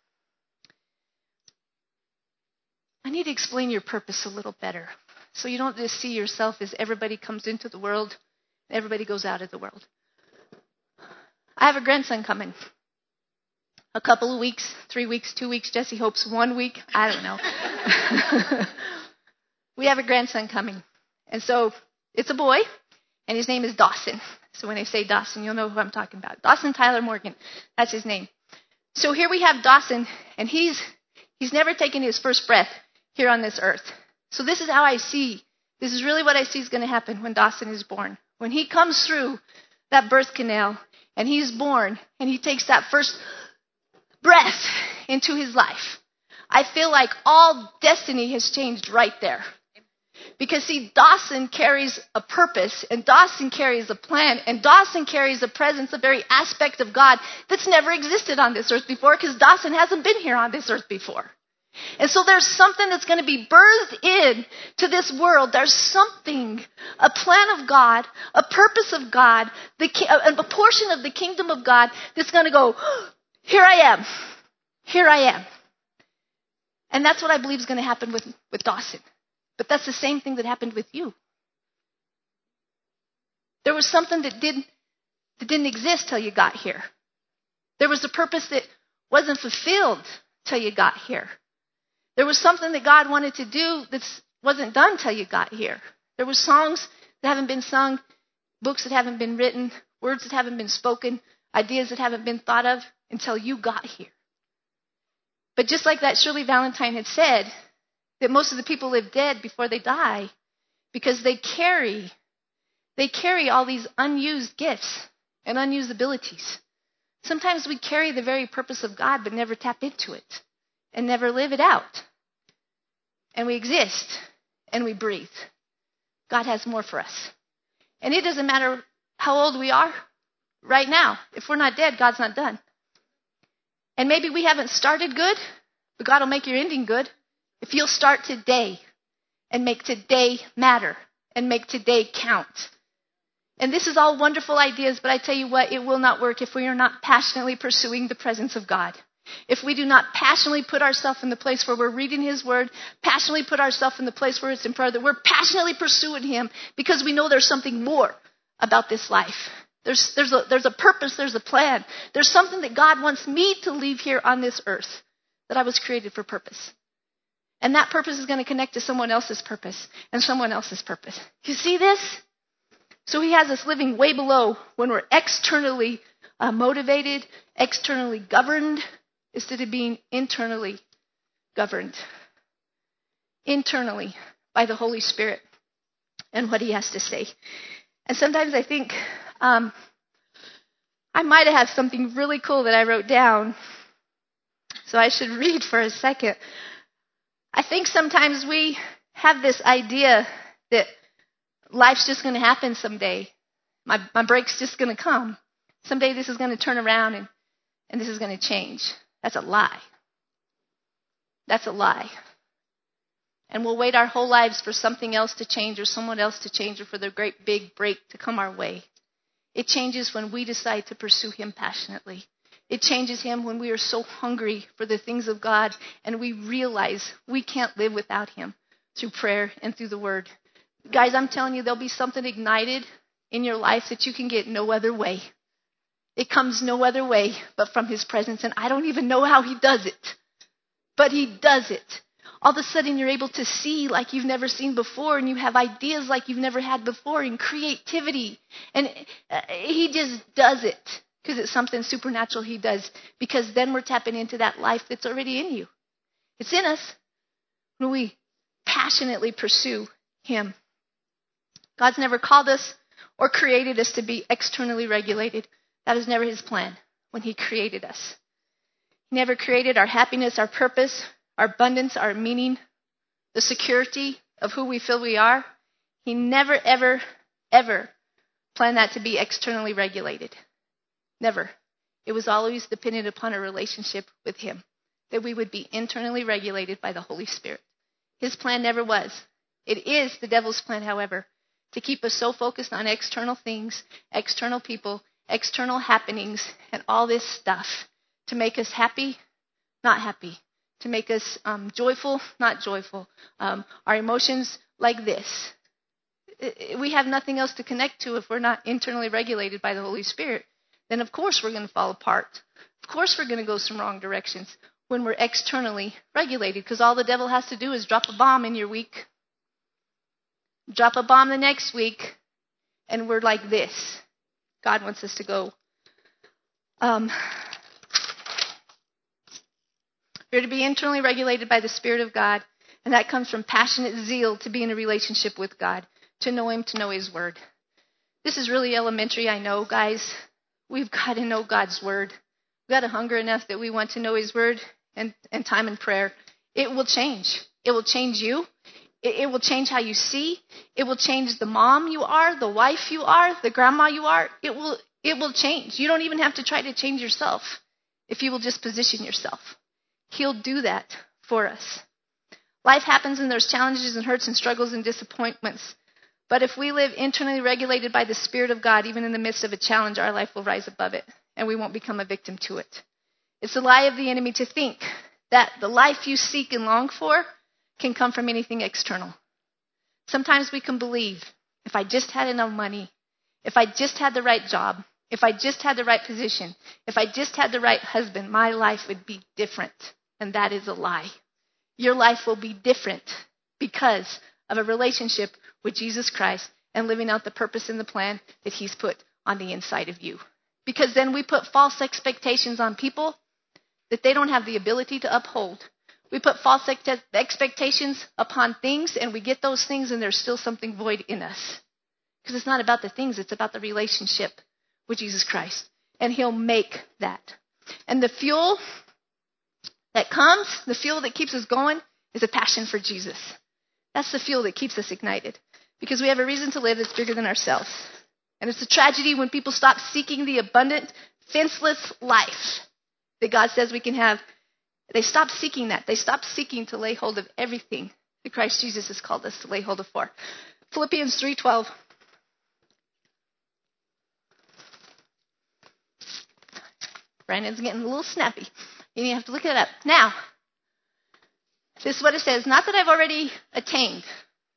[SPEAKER 1] I need to explain your purpose a little better, so you don't just see yourself as everybody comes into the world, and everybody goes out of the world. I have a grandson coming. A couple of weeks, three weeks, two weeks. Jesse hopes one week. I don't know. We have a grandson coming. And so it's a boy, and his name is Dawson. So when I say Dawson, you'll know who I'm talking about. Dawson Tyler Morgan. That's his name. So here we have Dawson, and he's he's never taken his first breath here on this earth. So this is how I see. This is really what I see is going to happen when Dawson is born. When he comes through that birth canal, and he's born, and he takes that first breath into his life, I feel like all destiny has changed right there. Because see, Dawson carries a purpose, and Dawson carries a plan, and Dawson carries a presence, a very aspect of God that's never existed on this earth before, because Dawson hasn't been here on this earth before. And so there's something that's going to be birthed in to this world. There's something, a plan of God, a purpose of God, the, a portion of the kingdom of God that's going to go, here I am. Here I am. And that's what I believe is going to happen with, with Dawson. But that's the same thing that happened with you. There was something that didn't, that didn't exist till you got here. There was a purpose that wasn't fulfilled till you got here. There was something that God wanted to do that wasn't done till you got here. There were songs that haven't been sung, books that haven't been written, words that haven't been spoken, ideas that haven't been thought of until you got here. But just like that Shirley Valentine had said, that most of the people live dead before they die because they carry, they carry all these unused gifts and unused abilities. Sometimes we carry the very purpose of God but never tap into it and never live it out. And we exist and we breathe. God has more for us. And it doesn't matter how old we are right now. If we're not dead, God's not done. And maybe we haven't started good, but God will make your ending good if you'll start today and make today matter and make today count. And this is all wonderful ideas, but I tell you what, it will not work if we are not passionately pursuing the presence of God. If we do not passionately put ourselves in the place where we're reading His Word, passionately put ourselves in the place where it's in prayer, that we're passionately pursuing Him because we know there's something more about this life. There's, there's, a, there's a purpose, there's a plan. There's something that God wants me to leave here on this earth, that I was created for purpose. And that purpose is going to connect to someone else's purpose and someone else's purpose. You see this? So He has us living way below when we're externally uh, motivated, externally governed, instead of being internally governed. Internally by the Holy Spirit and what He has to say. And sometimes I think um, I might have had something really cool that I wrote down. So I should read for a second. I think sometimes we have this idea that life's just going to happen someday. My, my break's just going to come. Someday this is going to turn around and, and this is going to change. That's a lie. That's a lie. And we'll wait our whole lives for something else to change or someone else to change or for the great big break to come our way. It changes when we decide to pursue Him passionately. It changes Him when we are so hungry for the things of God and we realize we can't live without Him through prayer and through the Word. Guys, I'm telling you, there'll be something ignited in your life that you can get no other way. It comes no other way but from His presence. And I don't even know how He does it. But He does it. All of a sudden you're able to see like you've never seen before. And you have ideas like you've never had before. And creativity. And He just does it. Because it's something supernatural He does. Because then we're tapping into that life that's already in you. It's in us. When we passionately pursue Him. God's never called us or created us to be externally regulated. That was never His plan when He created us. He never created our happiness, our purpose, our abundance, our meaning, the security of who we feel we are. He never, ever, ever planned that to be externally regulated. Never. It was always dependent upon a relationship with Him, that we would be internally regulated by the Holy Spirit. His plan never was. It is the devil's plan, however, to keep us so focused on external things, external people, external happenings, and all this stuff to make us happy, not happy, to make us um, joyful, not joyful, um, our emotions like this. We have nothing else to connect to if we're not internally regulated by the Holy Spirit. Then of course we're going to fall apart. Of course we're going to go some wrong directions when we're externally regulated, because all the devil has to do is drop a bomb in your week, drop a bomb the next week, and we're like this. God wants us to go. Um, we're to be internally regulated by the Spirit of God, and that comes from passionate zeal to be in a relationship with God, to know Him, to know His Word. This is really elementary, I know, guys. We've got to know God's Word. We've got to hunger enough that we want to know His Word and, and time in prayer. It will change. It will change you. It, it will change how you see. It will change the mom you are, the wife you are, the grandma you are. It will, it will change. You don't even have to try to change yourself if you will just position yourself. He'll do that for us. Life happens and there's challenges and hurts and struggles and disappointments. But if we live internally regulated by the Spirit of God, even in the midst of a challenge, our life will rise above it and we won't become a victim to it. It's a lie of the enemy to think that the life you seek and long for can come from anything external. Sometimes we can believe, if I just had enough money, if I just had the right job, if I just had the right position, if I just had the right husband, my life would be different. And that is a lie. Your life will be different because of a relationship with Jesus Christ and living out the purpose and the plan that He's put on the inside of you. Because then we put false expectations on people that they don't have the ability to uphold. We put false expectations upon things, and we get those things, and there's still something void in us. Because it's not about the things, it's about the relationship with Jesus Christ. And he'll make that. And the fuel that comes, the fuel that keeps us going, is a passion for Jesus. That's the fuel that keeps us ignited. Because we have a reason to live that's bigger than ourselves. And it's a tragedy when people stop seeking the abundant, fenceless life that God says we can have. They stop seeking that. They stop seeking to lay hold of everything that Christ Jesus has called us to lay hold of for. Philippians three twelve. Brandon's getting a little snappy. You have to look it up. Now, this is what it says. Not that I've already attained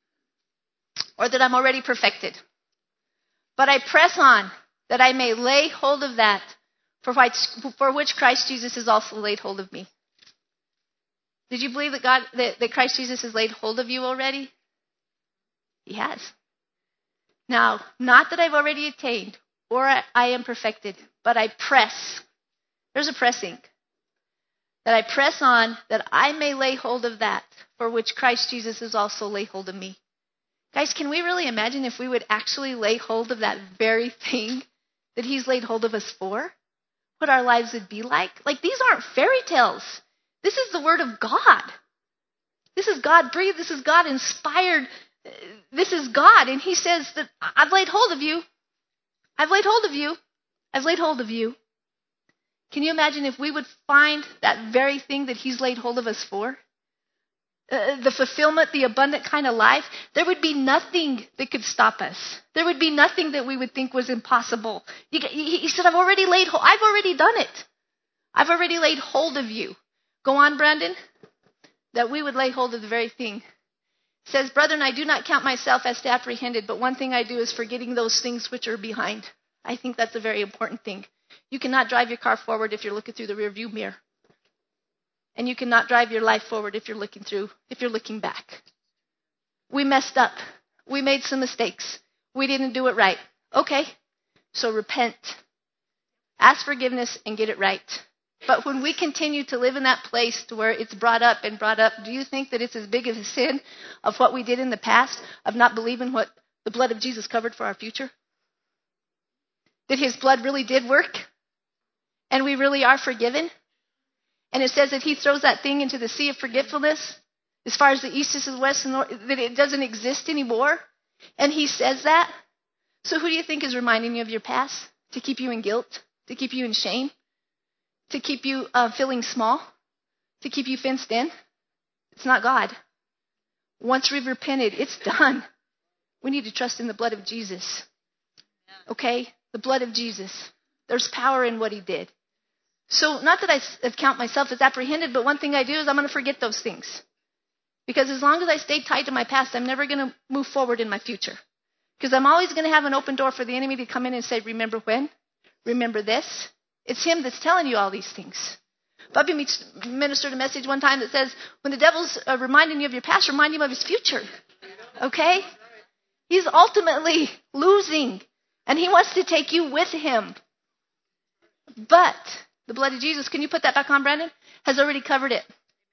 [SPEAKER 1] or that I'm already perfected, but I press on that I may lay hold of that for which, for which Christ Jesus has also laid hold of me. Did you believe that God, that, that Christ Jesus has laid hold of you already? He has. Now, not that I've already attained or I, I am perfected, but I press. There's a pressing. That I press on that I may lay hold of that for which Christ Jesus has also laid hold of me. Guys, can we really imagine if we would actually lay hold of that very thing that he's laid hold of us for? What our lives would be like? Like, these aren't fairy tales. This is the word of God. This is God breathed. This is God inspired. This is God. And he says that I've laid hold of you. I've laid hold of you. I've laid hold of you. Can you imagine if we would find that very thing that he's laid hold of us for? Uh, the fulfillment, the abundant kind of life, there would be nothing that could stop us. There would be nothing that we would think was impossible. He, he, he said, I've already laid hold. I've already done it. I've already laid hold of you. Go on, Brandon. That we would lay hold of the very thing. It says, brethren, I do not count myself as to apprehended, but one thing I do is forgetting those things which are behind. I think that's a very important thing. You cannot drive your car forward if you're looking through the rearview mirror. And you cannot drive your life forward if you're looking through, if you're looking back. We messed up. We made some mistakes. We didn't do it right. Okay, so repent. Ask forgiveness and get it right. But when we continue to live in that place to where it's brought up and brought up, do you think that it's as big of a sin of what we did in the past, of not believing what the blood of Jesus covered for our future? That his blood really did work? And we really are forgiven? And it says that he throws that thing into the sea of forgetfulness, as far as the east is to the west, and north, that it doesn't exist anymore. And he says that. So who do you think is reminding you of your past? To keep you in guilt? To keep you in shame? To keep you uh, feeling small? To keep you fenced in? It's not God. Once we've repented, it's done. We need to trust in the blood of Jesus. Okay? The blood of Jesus. There's power in what he did. So not that I count myself as apprehended, but one thing I do is I'm going to forget those things. Because as long as I stay tied to my past, I'm never going to move forward in my future. Because I'm always going to have an open door for the enemy to come in and say, remember when? Remember this? It's him that's telling you all these things. Bubby ministered a message one time that says, when the devil's uh, reminding you of your past, remind him of his future. Okay? He's ultimately losing. And he wants to take you with him. But the blood of Jesus, can you put that back on, Brandon? Has already covered it.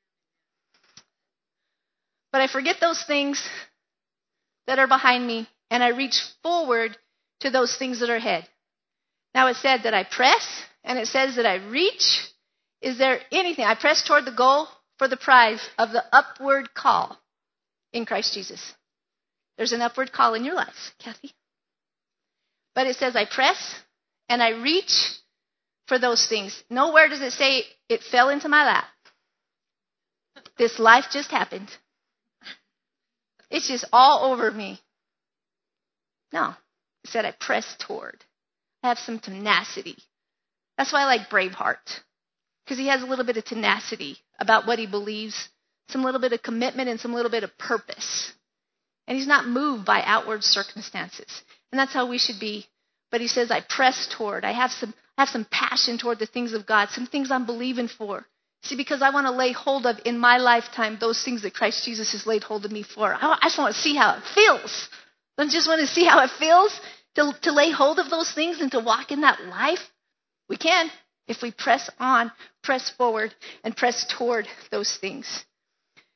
[SPEAKER 1] But I forget those things that are behind me, and I reach forward to those things that are ahead. Now it said that I press, and it says that I reach. Is there anything? I press toward the goal for the prize of the upward call in Christ Jesus. There's an upward call in your life, Kathy. But it says I press, and I reach for those things. Nowhere does it say it fell into my lap. This life just happened. It's just all over me. No. It said I press toward. I have some tenacity. That's why I like Braveheart. Because he has a little bit of tenacity about what he believes. Some little bit of commitment and some little bit of purpose. And he's not moved by outward circumstances. And that's how we should be. But he says I press toward. I have some I have some passion toward the things of God. Some things I'm believing for. See, because I want to lay hold of in my lifetime those things that Christ Jesus has laid hold of me for. I just want to see how it feels. I just want to see how it feels to, to lay hold of those things and to walk in that life. We can if we press on, press forward, and press toward those things.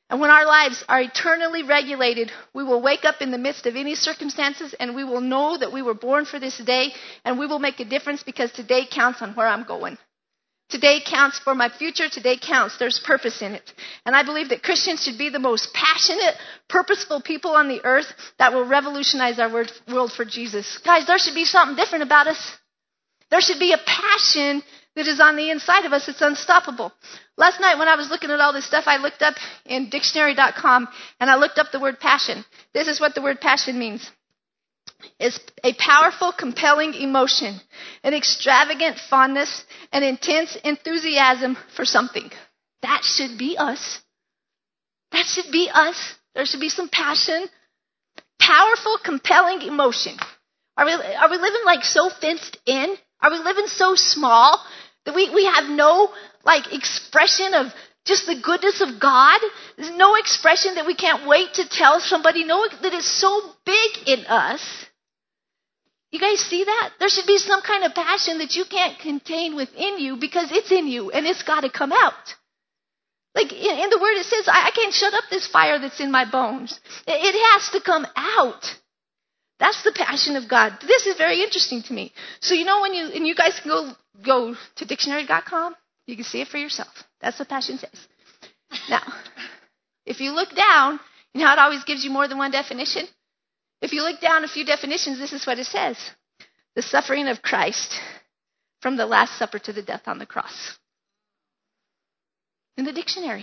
[SPEAKER 1] And when our lives are eternally regulated, we will wake up in the midst of any circumstances and we will know that we were born for this day and we will make a difference because today counts on where I'm going. Today counts for my future. Today counts. There's purpose in it. And I believe that Christians should be the most passionate, purposeful people on the earth that will revolutionize our world for Jesus. Guys, there should be something different about us. There should be a passion that is on the inside of us. It's unstoppable. Last night when I was looking at all this stuff, I looked up in dictionary dot com and I looked up the word passion. This is what the word passion means. It's a powerful, compelling emotion, an extravagant fondness, an intense enthusiasm for something. That should be us. That should be us. There should be some passion. Powerful, compelling emotion. Are we, are we living like so fenced in? Are we living so small that we, we have no like expression of just the goodness of God? There's no expression that we can't wait to tell somebody, no, that is so big in us. You guys see that? There should be some kind of passion that you can't contain within you because it's in you and it's got to come out. Like in, in the word it says, I, I can't shut up this fire that's in my bones. It, it has to come out. That's the passion of God. This is very interesting to me. So you know when you, and you guys can go, go to dictionary dot com, you can see it for yourself. That's what passion says. Now, if you look down, you know how it always gives you more than one definition? If you look down a few definitions, this is what it says. The suffering of Christ from the Last Supper to the death on the cross. In the dictionary.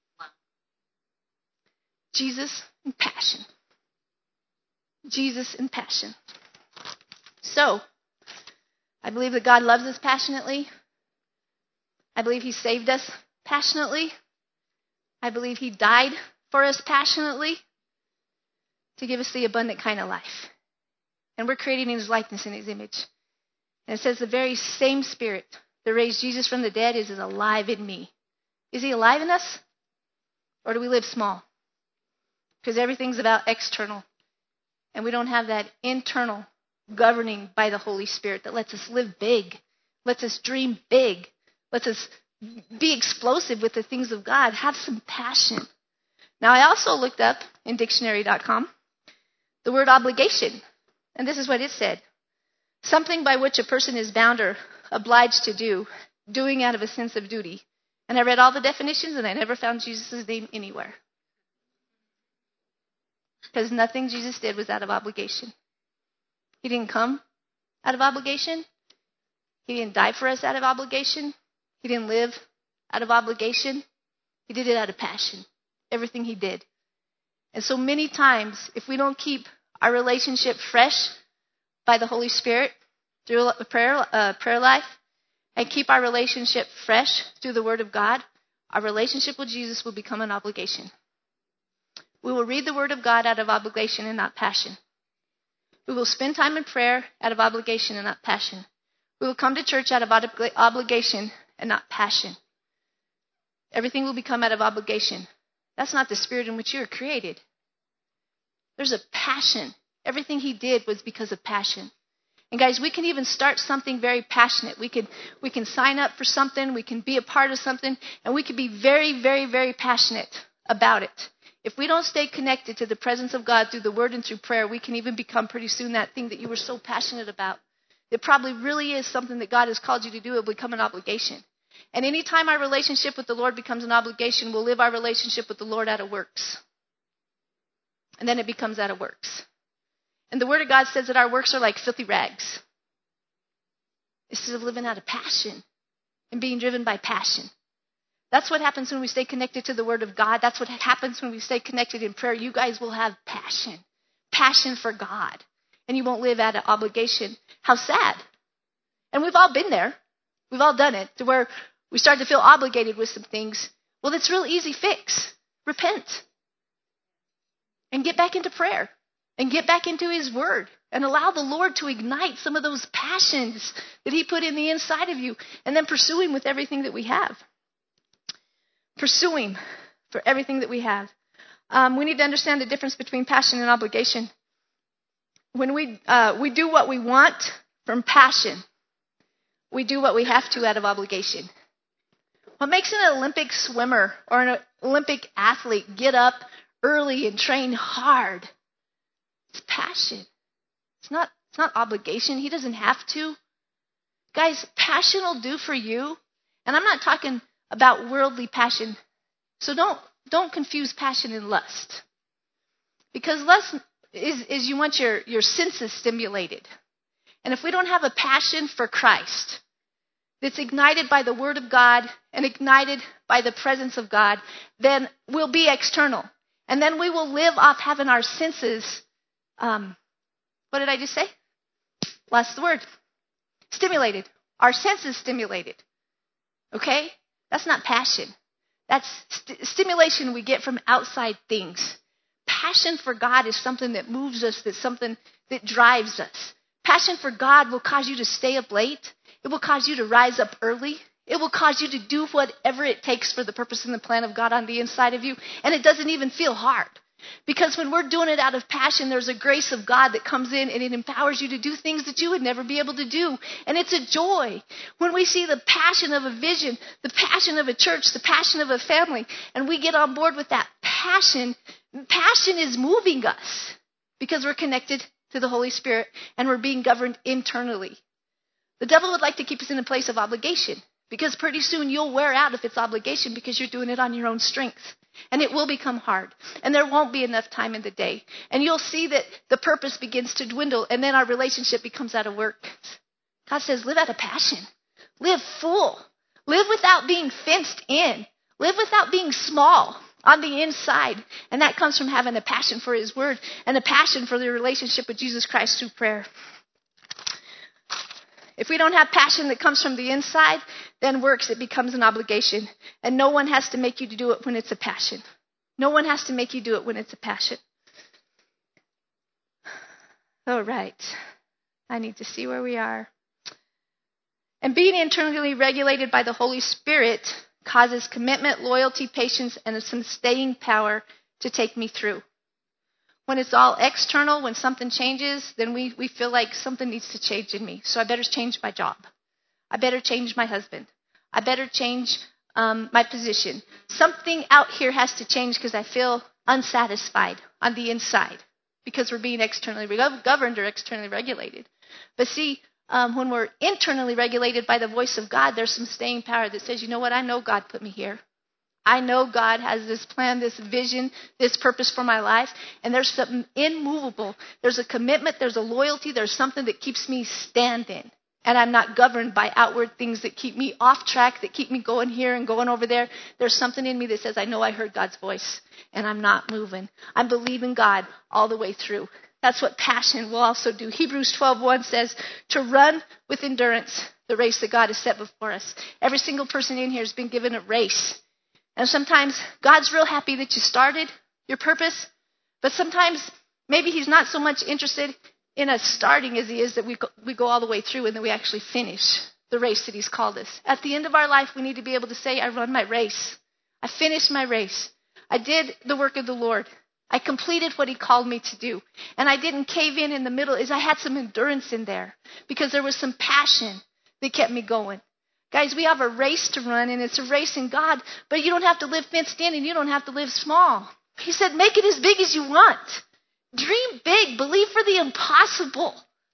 [SPEAKER 1] Jesus and passion. Jesus and passion. So, I believe that God loves us passionately. I believe He saved us passionately. I believe He died for us passionately to give us the abundant kind of life. And we're created in His likeness and His image. And it says the very same Spirit that raised Jesus from the dead is alive in me. Is He alive in us? Or do we live small? Because everything's about external. And we don't have that internal governing by the Holy Spirit that lets us live big, lets us dream big, lets us be explosive with the things of God, have some passion. Now, I also looked up in dictionary dot com the word obligation. And this is what it said. Something by which a person is bound or obliged to do, doing out of a sense of duty. And I read all the definitions and I never found Jesus' name anywhere. Because nothing Jesus did was out of obligation. He didn't come out of obligation. He didn't die for us out of obligation. He didn't live out of obligation. He did it out of passion. Everything He did. And so many times, if we don't keep our relationship fresh by the Holy Spirit through a prayer, uh, prayer life, and keep our relationship fresh through the Word of God, our relationship with Jesus will become an obligation. We will read the Word of God out of obligation and not passion. We will spend time in prayer out of obligation and not passion. We will come to church out of obligation and not passion. Everything will become out of obligation. That's not the spirit in which you are created. There's a passion. Everything He did was because of passion. And guys, we can even start something very passionate. We can, we can sign up for something. We can be a part of something. And we can be very, very, very passionate about it. If we don't stay connected to the presence of God through the Word and through prayer, we can even become pretty soon that thing that you were so passionate about. It probably really is something that God has called you to do. It will become an obligation. And anytime our relationship with the Lord becomes an obligation, we'll live our relationship with the Lord out of works. And then it becomes out of works. And the Word of God says that our works are like filthy rags. Instead of living out of passion and being driven by passion. That's what happens when we stay connected to the Word of God. That's what happens when we stay connected in prayer. You guys will have passion. Passion for God. And you won't live out of obligation. How sad. And we've all been there. We've all done it. To where we start to feel obligated with some things. Well, that's a real easy fix. Repent. And get back into prayer. And get back into His Word. And allow the Lord to ignite some of those passions that He put in the inside of you. And then pursue Him with everything that we have. Pursue Him for everything that we have. Um, we need to understand the difference between passion and obligation. When we uh, we do what we want from passion, we do what we have to out of obligation. What makes an Olympic swimmer or an Olympic athlete get up early and train hard? It's passion. It's not, it's not obligation. He doesn't have to. Guys, passion will do for you. And I'm not talking about worldly passion. So don't, don't confuse passion and lust. Because lust is, is you want your, your senses stimulated. And if we don't have a passion for Christ that's ignited by the Word of God and ignited by the presence of God, then we'll be external. And then we will live off having our senses, um, what did I just say? Lost the word. Stimulated. Our senses stimulated. Okay? That's not passion. That's st- stimulation we get from outside things. Passion for God is something that moves us, that's something that drives us. Passion for God will cause you to stay up late. It will cause you to rise up early. It will cause you to do whatever it takes for the purpose and the plan of God on the inside of you. And it doesn't even feel hard. Because when we're doing it out of passion, there's a grace of God that comes in and it empowers you to do things that you would never be able to do. And it's a joy. When we see the passion of a vision, the passion of a church, the passion of a family, and we get on board with that passion, passion is moving us because we're connected to the Holy Spirit and we're being governed internally. The devil would like to keep us in a place of obligation because pretty soon you'll wear out if it's obligation because you're doing it on your own strength. And it will become hard. And there won't be enough time in the day. And you'll see that the purpose begins to dwindle and then our relationship becomes out of work. God says, live out of passion. Live full. Live without being fenced in. Live without being small on the inside. And that comes from having a passion for His Word and a passion for the relationship with Jesus Christ through prayer. If we don't have passion that comes from the inside, then works, it becomes an obligation. And no one has to make you do it when it's a passion. No one has to make you do it when it's a passion. All right. I need to see where we are. And being internally regulated by the Holy Spirit causes commitment, loyalty, patience, and some staying power to take me through. When it's all external, when something changes, then we, we feel like something needs to change in me. So I better change my job. I better change my husband. I better change um, my position. Something out here has to change because I feel unsatisfied on the inside because we're being externally governed or externally regulated. But see, um, when we're internally regulated by the voice of God, there's some staying power that says, you know what, I know God put me here. I know God has this plan, this vision, this purpose for my life, and there's something immovable. There's a commitment, there's a loyalty, there's something that keeps me standing. And I'm not governed by outward things that keep me off track, that keep me going here and going over there. There's something in me that says, I know I heard God's voice, and I'm not moving. I'm believing God all the way through. That's what passion will also do. Hebrews twelve one says, to run with endurance the race that God has set before us. Every single person in here has been given a race. And sometimes God's real happy that you started your purpose, but sometimes maybe He's not so much interested in us starting as He is that we go, we go all the way through and then we actually finish the race that He's called us. At the end of our life, we need to be able to say, I run my race. I finished my race. I did the work of the Lord. I completed what He called me to do. And I didn't cave in in the middle. Is I had some endurance in there because there was some passion that kept me going. Guys, we have a race to run, and it's a race in God, but you don't have to live fenced in, and you don't have to live small. He said, make it as big as you want. Dream big. Believe for the impossible.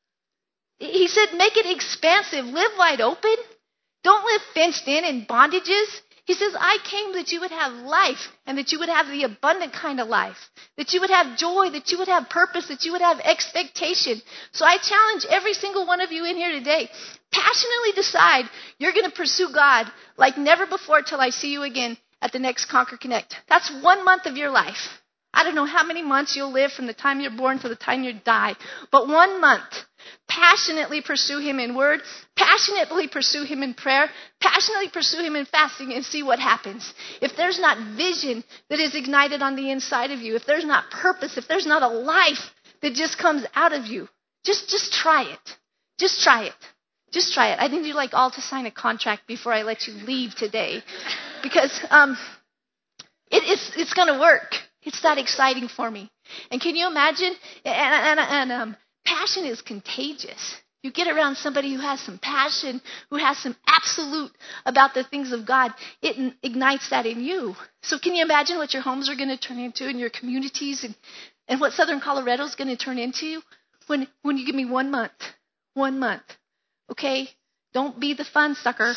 [SPEAKER 1] He said, make it expansive. Live wide open. Don't live fenced in in bondages. He says, I came that you would have life, and that you would have the abundant kind of life, that you would have joy, that you would have purpose, that you would have expectation. So I challenge every single one of you in here today, passionately decide you're going to pursue God like never before till I see you again at the next Conquer Connect. That's one month of your life. I don't know how many months you'll live from the time you're born to the time you die, but one month. Passionately pursue Him in word, passionately pursue Him in prayer, passionately pursue Him in fasting and see what happens. If there's not vision that is ignited on the inside of you, if there's not purpose, if there's not a life that just comes out of you, just, just try it. Just try it. Just try it. I need you like all to sign a contract before I let you leave today because um, it, it's, it's going to work. It's that exciting for me. And can you imagine? And, and, and um, passion is contagious. You get around somebody who has some passion, who has some absolute about the things of God, it ignites that in you. So can you imagine what your homes are going to turn into and your communities and, and what Southern Colorado is going to turn into when, when you give me one month? One month. Okay? Don't be the fun sucker.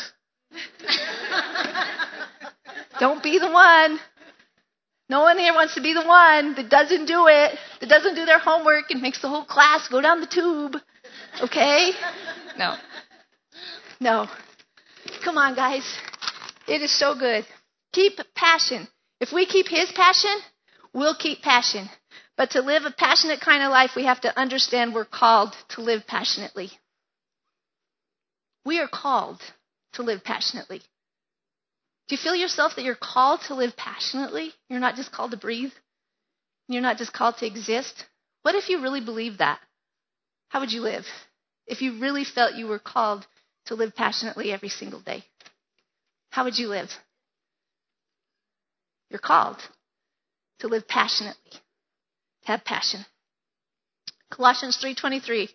[SPEAKER 1] Don't be the one. No one here wants to be the one that doesn't do it, that doesn't do their homework and makes the whole class go down the tube. Okay? No. No. Come on, guys. It is so good. Keep passion. If we keep his passion, we'll keep passion. But to live a passionate kind of life, we have to understand we're called to live passionately. We are called to live passionately. Do you feel yourself that you're called to live passionately? You're not just called to breathe. You're not just called to exist. What if you really believed that? How would you live if you really felt you were called to live passionately every single day? How would you live? You're called to live passionately, to have passion. Colossians three twenty-three.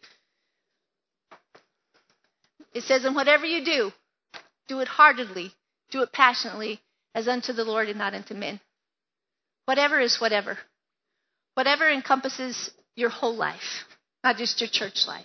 [SPEAKER 1] It says, and whatever you do, do it heartedly, do it passionately, as unto the Lord and not unto men. Whatever is whatever. Whatever encompasses your whole life, not just your church life.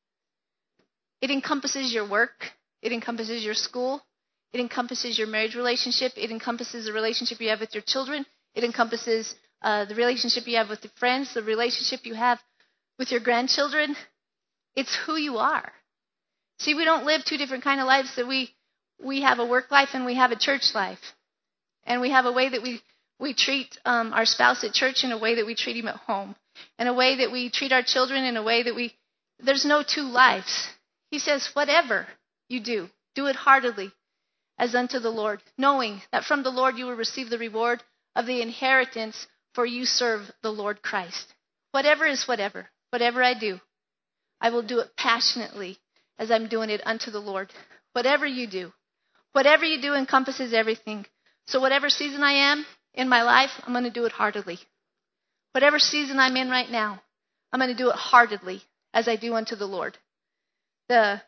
[SPEAKER 1] It encompasses your work. It encompasses your school. It encompasses your marriage relationship. It encompasses the relationship you have with your children. It encompasses uh, the relationship you have with your friends, the relationship you have with your grandchildren. It's who you are. See, we don't live two different kind of lives. That we we have a work life and we have a church life, and we have a way that we we treat um, our spouse at church in a way that we treat him at home, and a way that we treat our children in a way that we. There's no two lives. He says, whatever you do, do it heartily, as unto the Lord, knowing that from the Lord you will receive the reward of the inheritance, for you serve the Lord Christ. Whatever is whatever, whatever I do, I will do it passionately, as I'm doing it unto the Lord. Whatever you do. Whatever you do encompasses everything. So whatever season I am in my life, I'm going to do it heartedly. Whatever season I'm in right now, I'm going to do it heartedly, as I do unto the Lord. The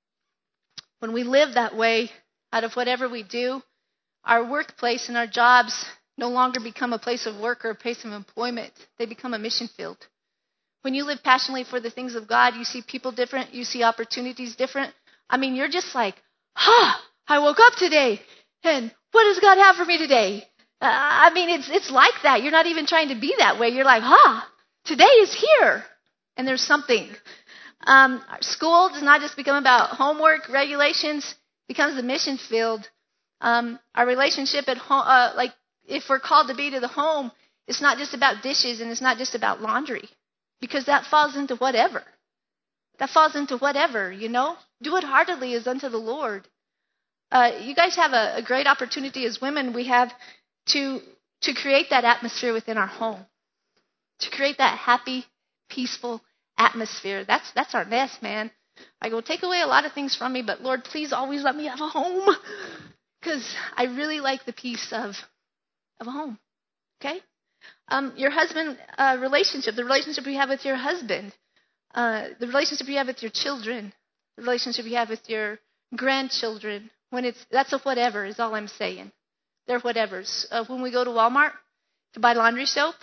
[SPEAKER 1] When we live that way, out of whatever we do, our workplace and our jobs no longer become a place of work or a place of employment. They become a mission field. When you live passionately for the things of God, you see people different. You see opportunities different. I mean, you're just like, ha, I woke up today, and what does God have for me today? Uh, I mean, it's it's like that. You're not even trying to be that way. You're like, ha, today is here, and there's something. Um, our school does not just become about homework, regulations. It becomes the mission field. Um, our relationship at home, uh, like if we're called to be to the home, it's not just about dishes and it's not just about laundry. Because that falls into whatever. That falls into whatever, you know. Do it heartily as unto the Lord. Uh, you guys have a, a great opportunity as women. We have to to create that atmosphere within our home. To create that happy, peaceful atmosphere. That's that's our nest, man. I go, take away a lot of things from me, but Lord, please always let me have a home. Because I really like the peace of, of a home. Okay? Um, your husband uh, relationship, the relationship you have with your husband, uh, the relationship you have with your children, the relationship you have with your grandchildren. When it's that's a whatever is all I'm saying. They're whatevers. Uh, when we go to Walmart to buy laundry soap,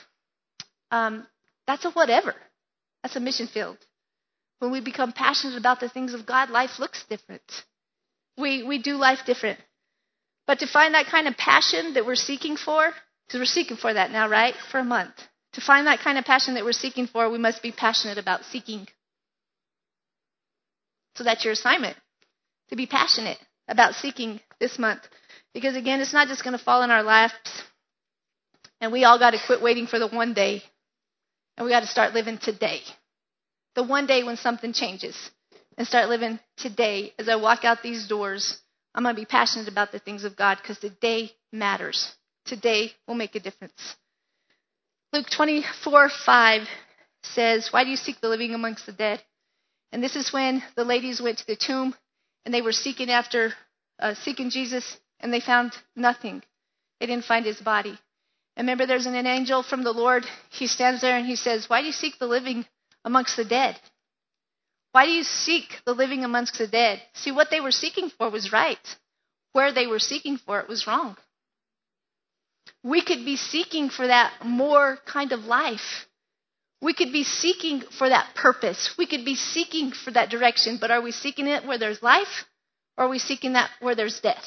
[SPEAKER 1] um, that's a whatever. That's a mission field. When we become passionate about the things of God, life looks different. We we do life different. But to find that kind of passion that we're seeking for. Because we're seeking for that now, right? For a month. To find that kind of passion that we're seeking for, we must be passionate about seeking. So that's your assignment. To be passionate about seeking this month. Because again, it's not just going to fall in our laps. And we all got to quit waiting for the one day. And we got to start living today. The one day when something changes. And start living today. As I walk out these doors, I'm going to be passionate about the things of God. Because the day matters. Today will make a difference. Luke twenty-four five says, why do you seek the living amongst the dead? And this is when the ladies went to the tomb and they were seeking after, uh, seeking Jesus, and they found nothing. They didn't find his body. And remember, there's an angel from the Lord. He stands there and he says, why do you seek the living amongst the dead? Why do you seek the living amongst the dead? See, what they were seeking for was right. Where they were seeking for it was wrong. We could be seeking for that more kind of life. We could be seeking for that purpose. We could be seeking for that direction. But are we seeking it where there's life? Or are we seeking that where there's death?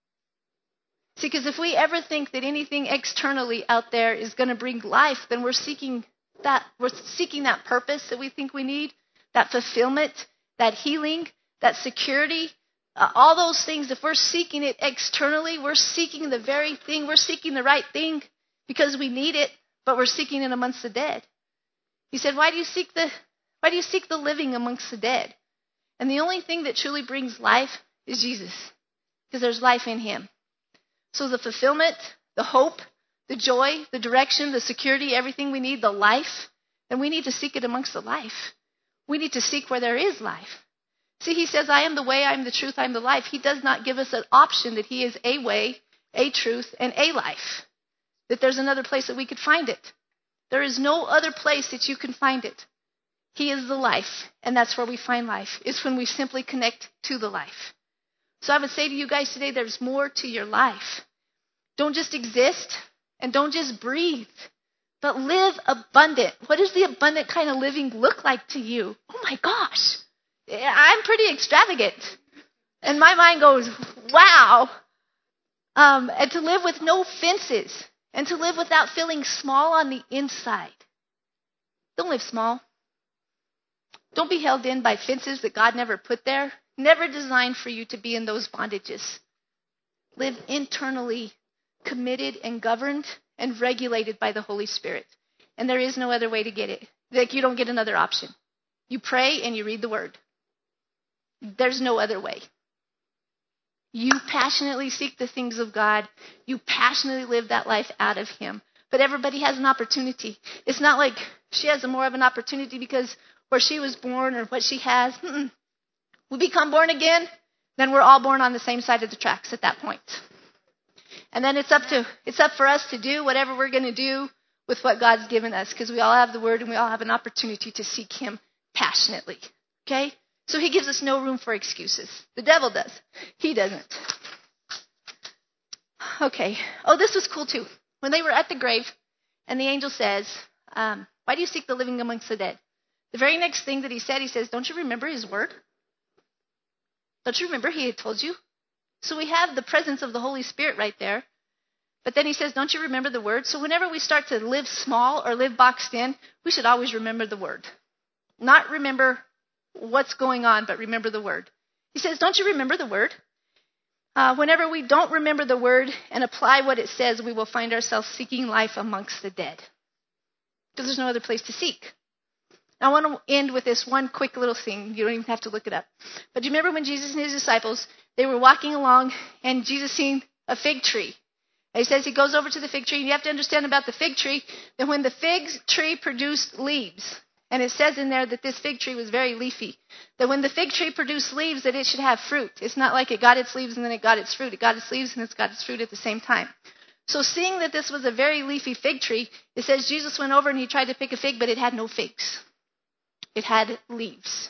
[SPEAKER 1] See, because if we ever think that anything externally out there is going to bring life, then we're seeking that, we're seeking that purpose that we think we need, that fulfillment, that healing, that security, uh, all those things. If we're seeking it externally, we're seeking the very thing, we're seeking the right thing because we need it, but we're seeking it amongst the dead. He said, why do you seek the, why do you seek the living amongst the dead? And the only thing that truly brings life is Jesus, because there's life in him. So the fulfillment, the hope, the joy, the direction, the security, everything we need, the life, then we need to seek it amongst the life. We need to seek where there is life. See, he says, I am the way, I am the truth, I am the life. He does not give us an option that he is a way, a truth, and a life. That there's another place that we could find it. There is no other place that you can find it. He is the life, and that's where we find life. It's when we simply connect to the life. So I would say to you guys today, there's more to your life. Don't just exist and don't just breathe, but live abundant. What does the abundant kind of living look like to you? Oh my gosh, I'm pretty extravagant. And my mind goes, wow. Um, and to live with no fences and to live without feeling small on the inside. Don't live small. Don't be held in by fences that God never put there. Never designed for you to be in those bondages. Live internally committed and governed and regulated by the Holy Spirit. And there is no other way to get it. Like, you don't get another option. You pray and you read the word. There's no other way. You passionately seek the things of God. You passionately live that life out of him. But everybody has an opportunity. It's not like she has more of an opportunity because where she was born or what she has. Mm-mm. We become born again, then we're all born on the same side of the tracks at that point. And then it's up to it's up for us to do whatever we're going to do with what God's given us, because we all have the word and we all have an opportunity to seek him passionately. Okay? So he gives us no room for excuses. The devil does. He doesn't. Okay. Oh, this was cool too. When they were at the grave and the angel says, um, why do you seek the living amongst the dead? The very next thing that he said, he says, don't you remember his word? Don't you remember he had told you? So we have the presence of the Holy Spirit right there. But then he says, don't you remember the word? So whenever we start to live small or live boxed in, we should always remember the word. Not remember what's going on, but remember the word. He says, don't you remember the word? Uh, whenever we don't remember the word and apply what it says, we will find ourselves seeking life amongst the dead. Because there's no other place to seek. I want to end with this one quick little thing. You don't even have to look it up. But do you remember when Jesus and his disciples, they were walking along and Jesus seen a fig tree. And he says he goes over to the fig tree. And you have to understand about the fig tree that when the fig tree produced leaves, and it says in there that this fig tree was very leafy, that when the fig tree produced leaves, that it should have fruit. It's not like it got its leaves and then it got its fruit. It got its leaves and it's got its fruit at the same time. So seeing that this was a very leafy fig tree, it says Jesus went over and he tried to pick a fig, but it had no figs. It had leaves.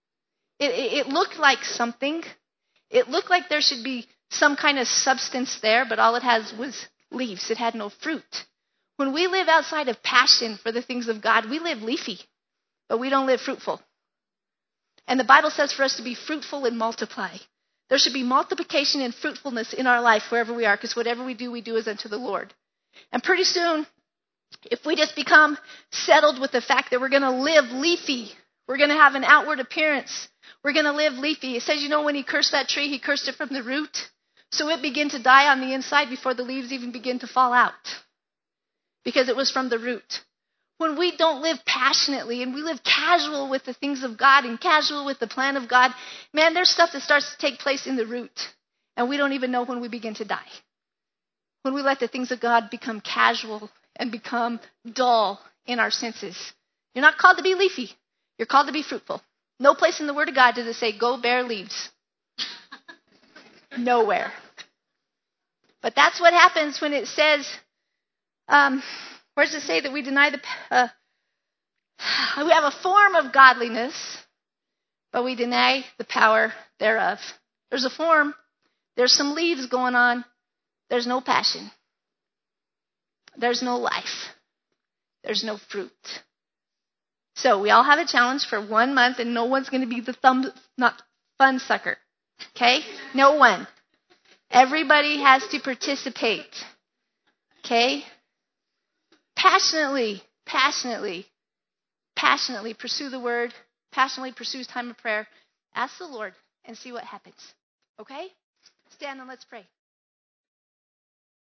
[SPEAKER 1] It, it, it looked like something. It looked like there should be some kind of substance there, but all it has was leaves. It had no fruit. When we live outside of passion for the things of God, we live leafy, but we don't live fruitful. And the Bible says for us to be fruitful and multiply. There should be multiplication and fruitfulness in our life wherever we are, because whatever we do, we do as unto the Lord. And pretty soon, if we just become settled with the fact that we're going to live leafy, we're going to have an outward appearance, we're going to live leafy. It says, you know, when he cursed that tree, he cursed it from the root. So it began to die on the inside before the leaves even begin to fall out, because it was from the root. When we don't live passionately and we live casual with the things of God and casual with the plan of God, man, there's stuff that starts to take place in the root, and we don't even know when we begin to die. When we let the things of God become casual and become dull in our senses. You're not called to be leafy. You're called to be fruitful. No place in the Word of God does it say, go bear leaves. Nowhere. But that's what happens when it says, um, where does it say that we deny the, uh, we have a form of godliness, but we deny the power thereof. There's a form. There's some leaves going on. There's no passion. There's no life. There's no fruit. So we all have a challenge for one month, and no one's going to be the thumb, not fun sucker. Okay? No one. Everybody has to participate. Okay? Passionately, passionately, passionately pursue the word. Passionately pursue time of prayer. Ask the Lord and see what happens. Okay? Stand and let's pray.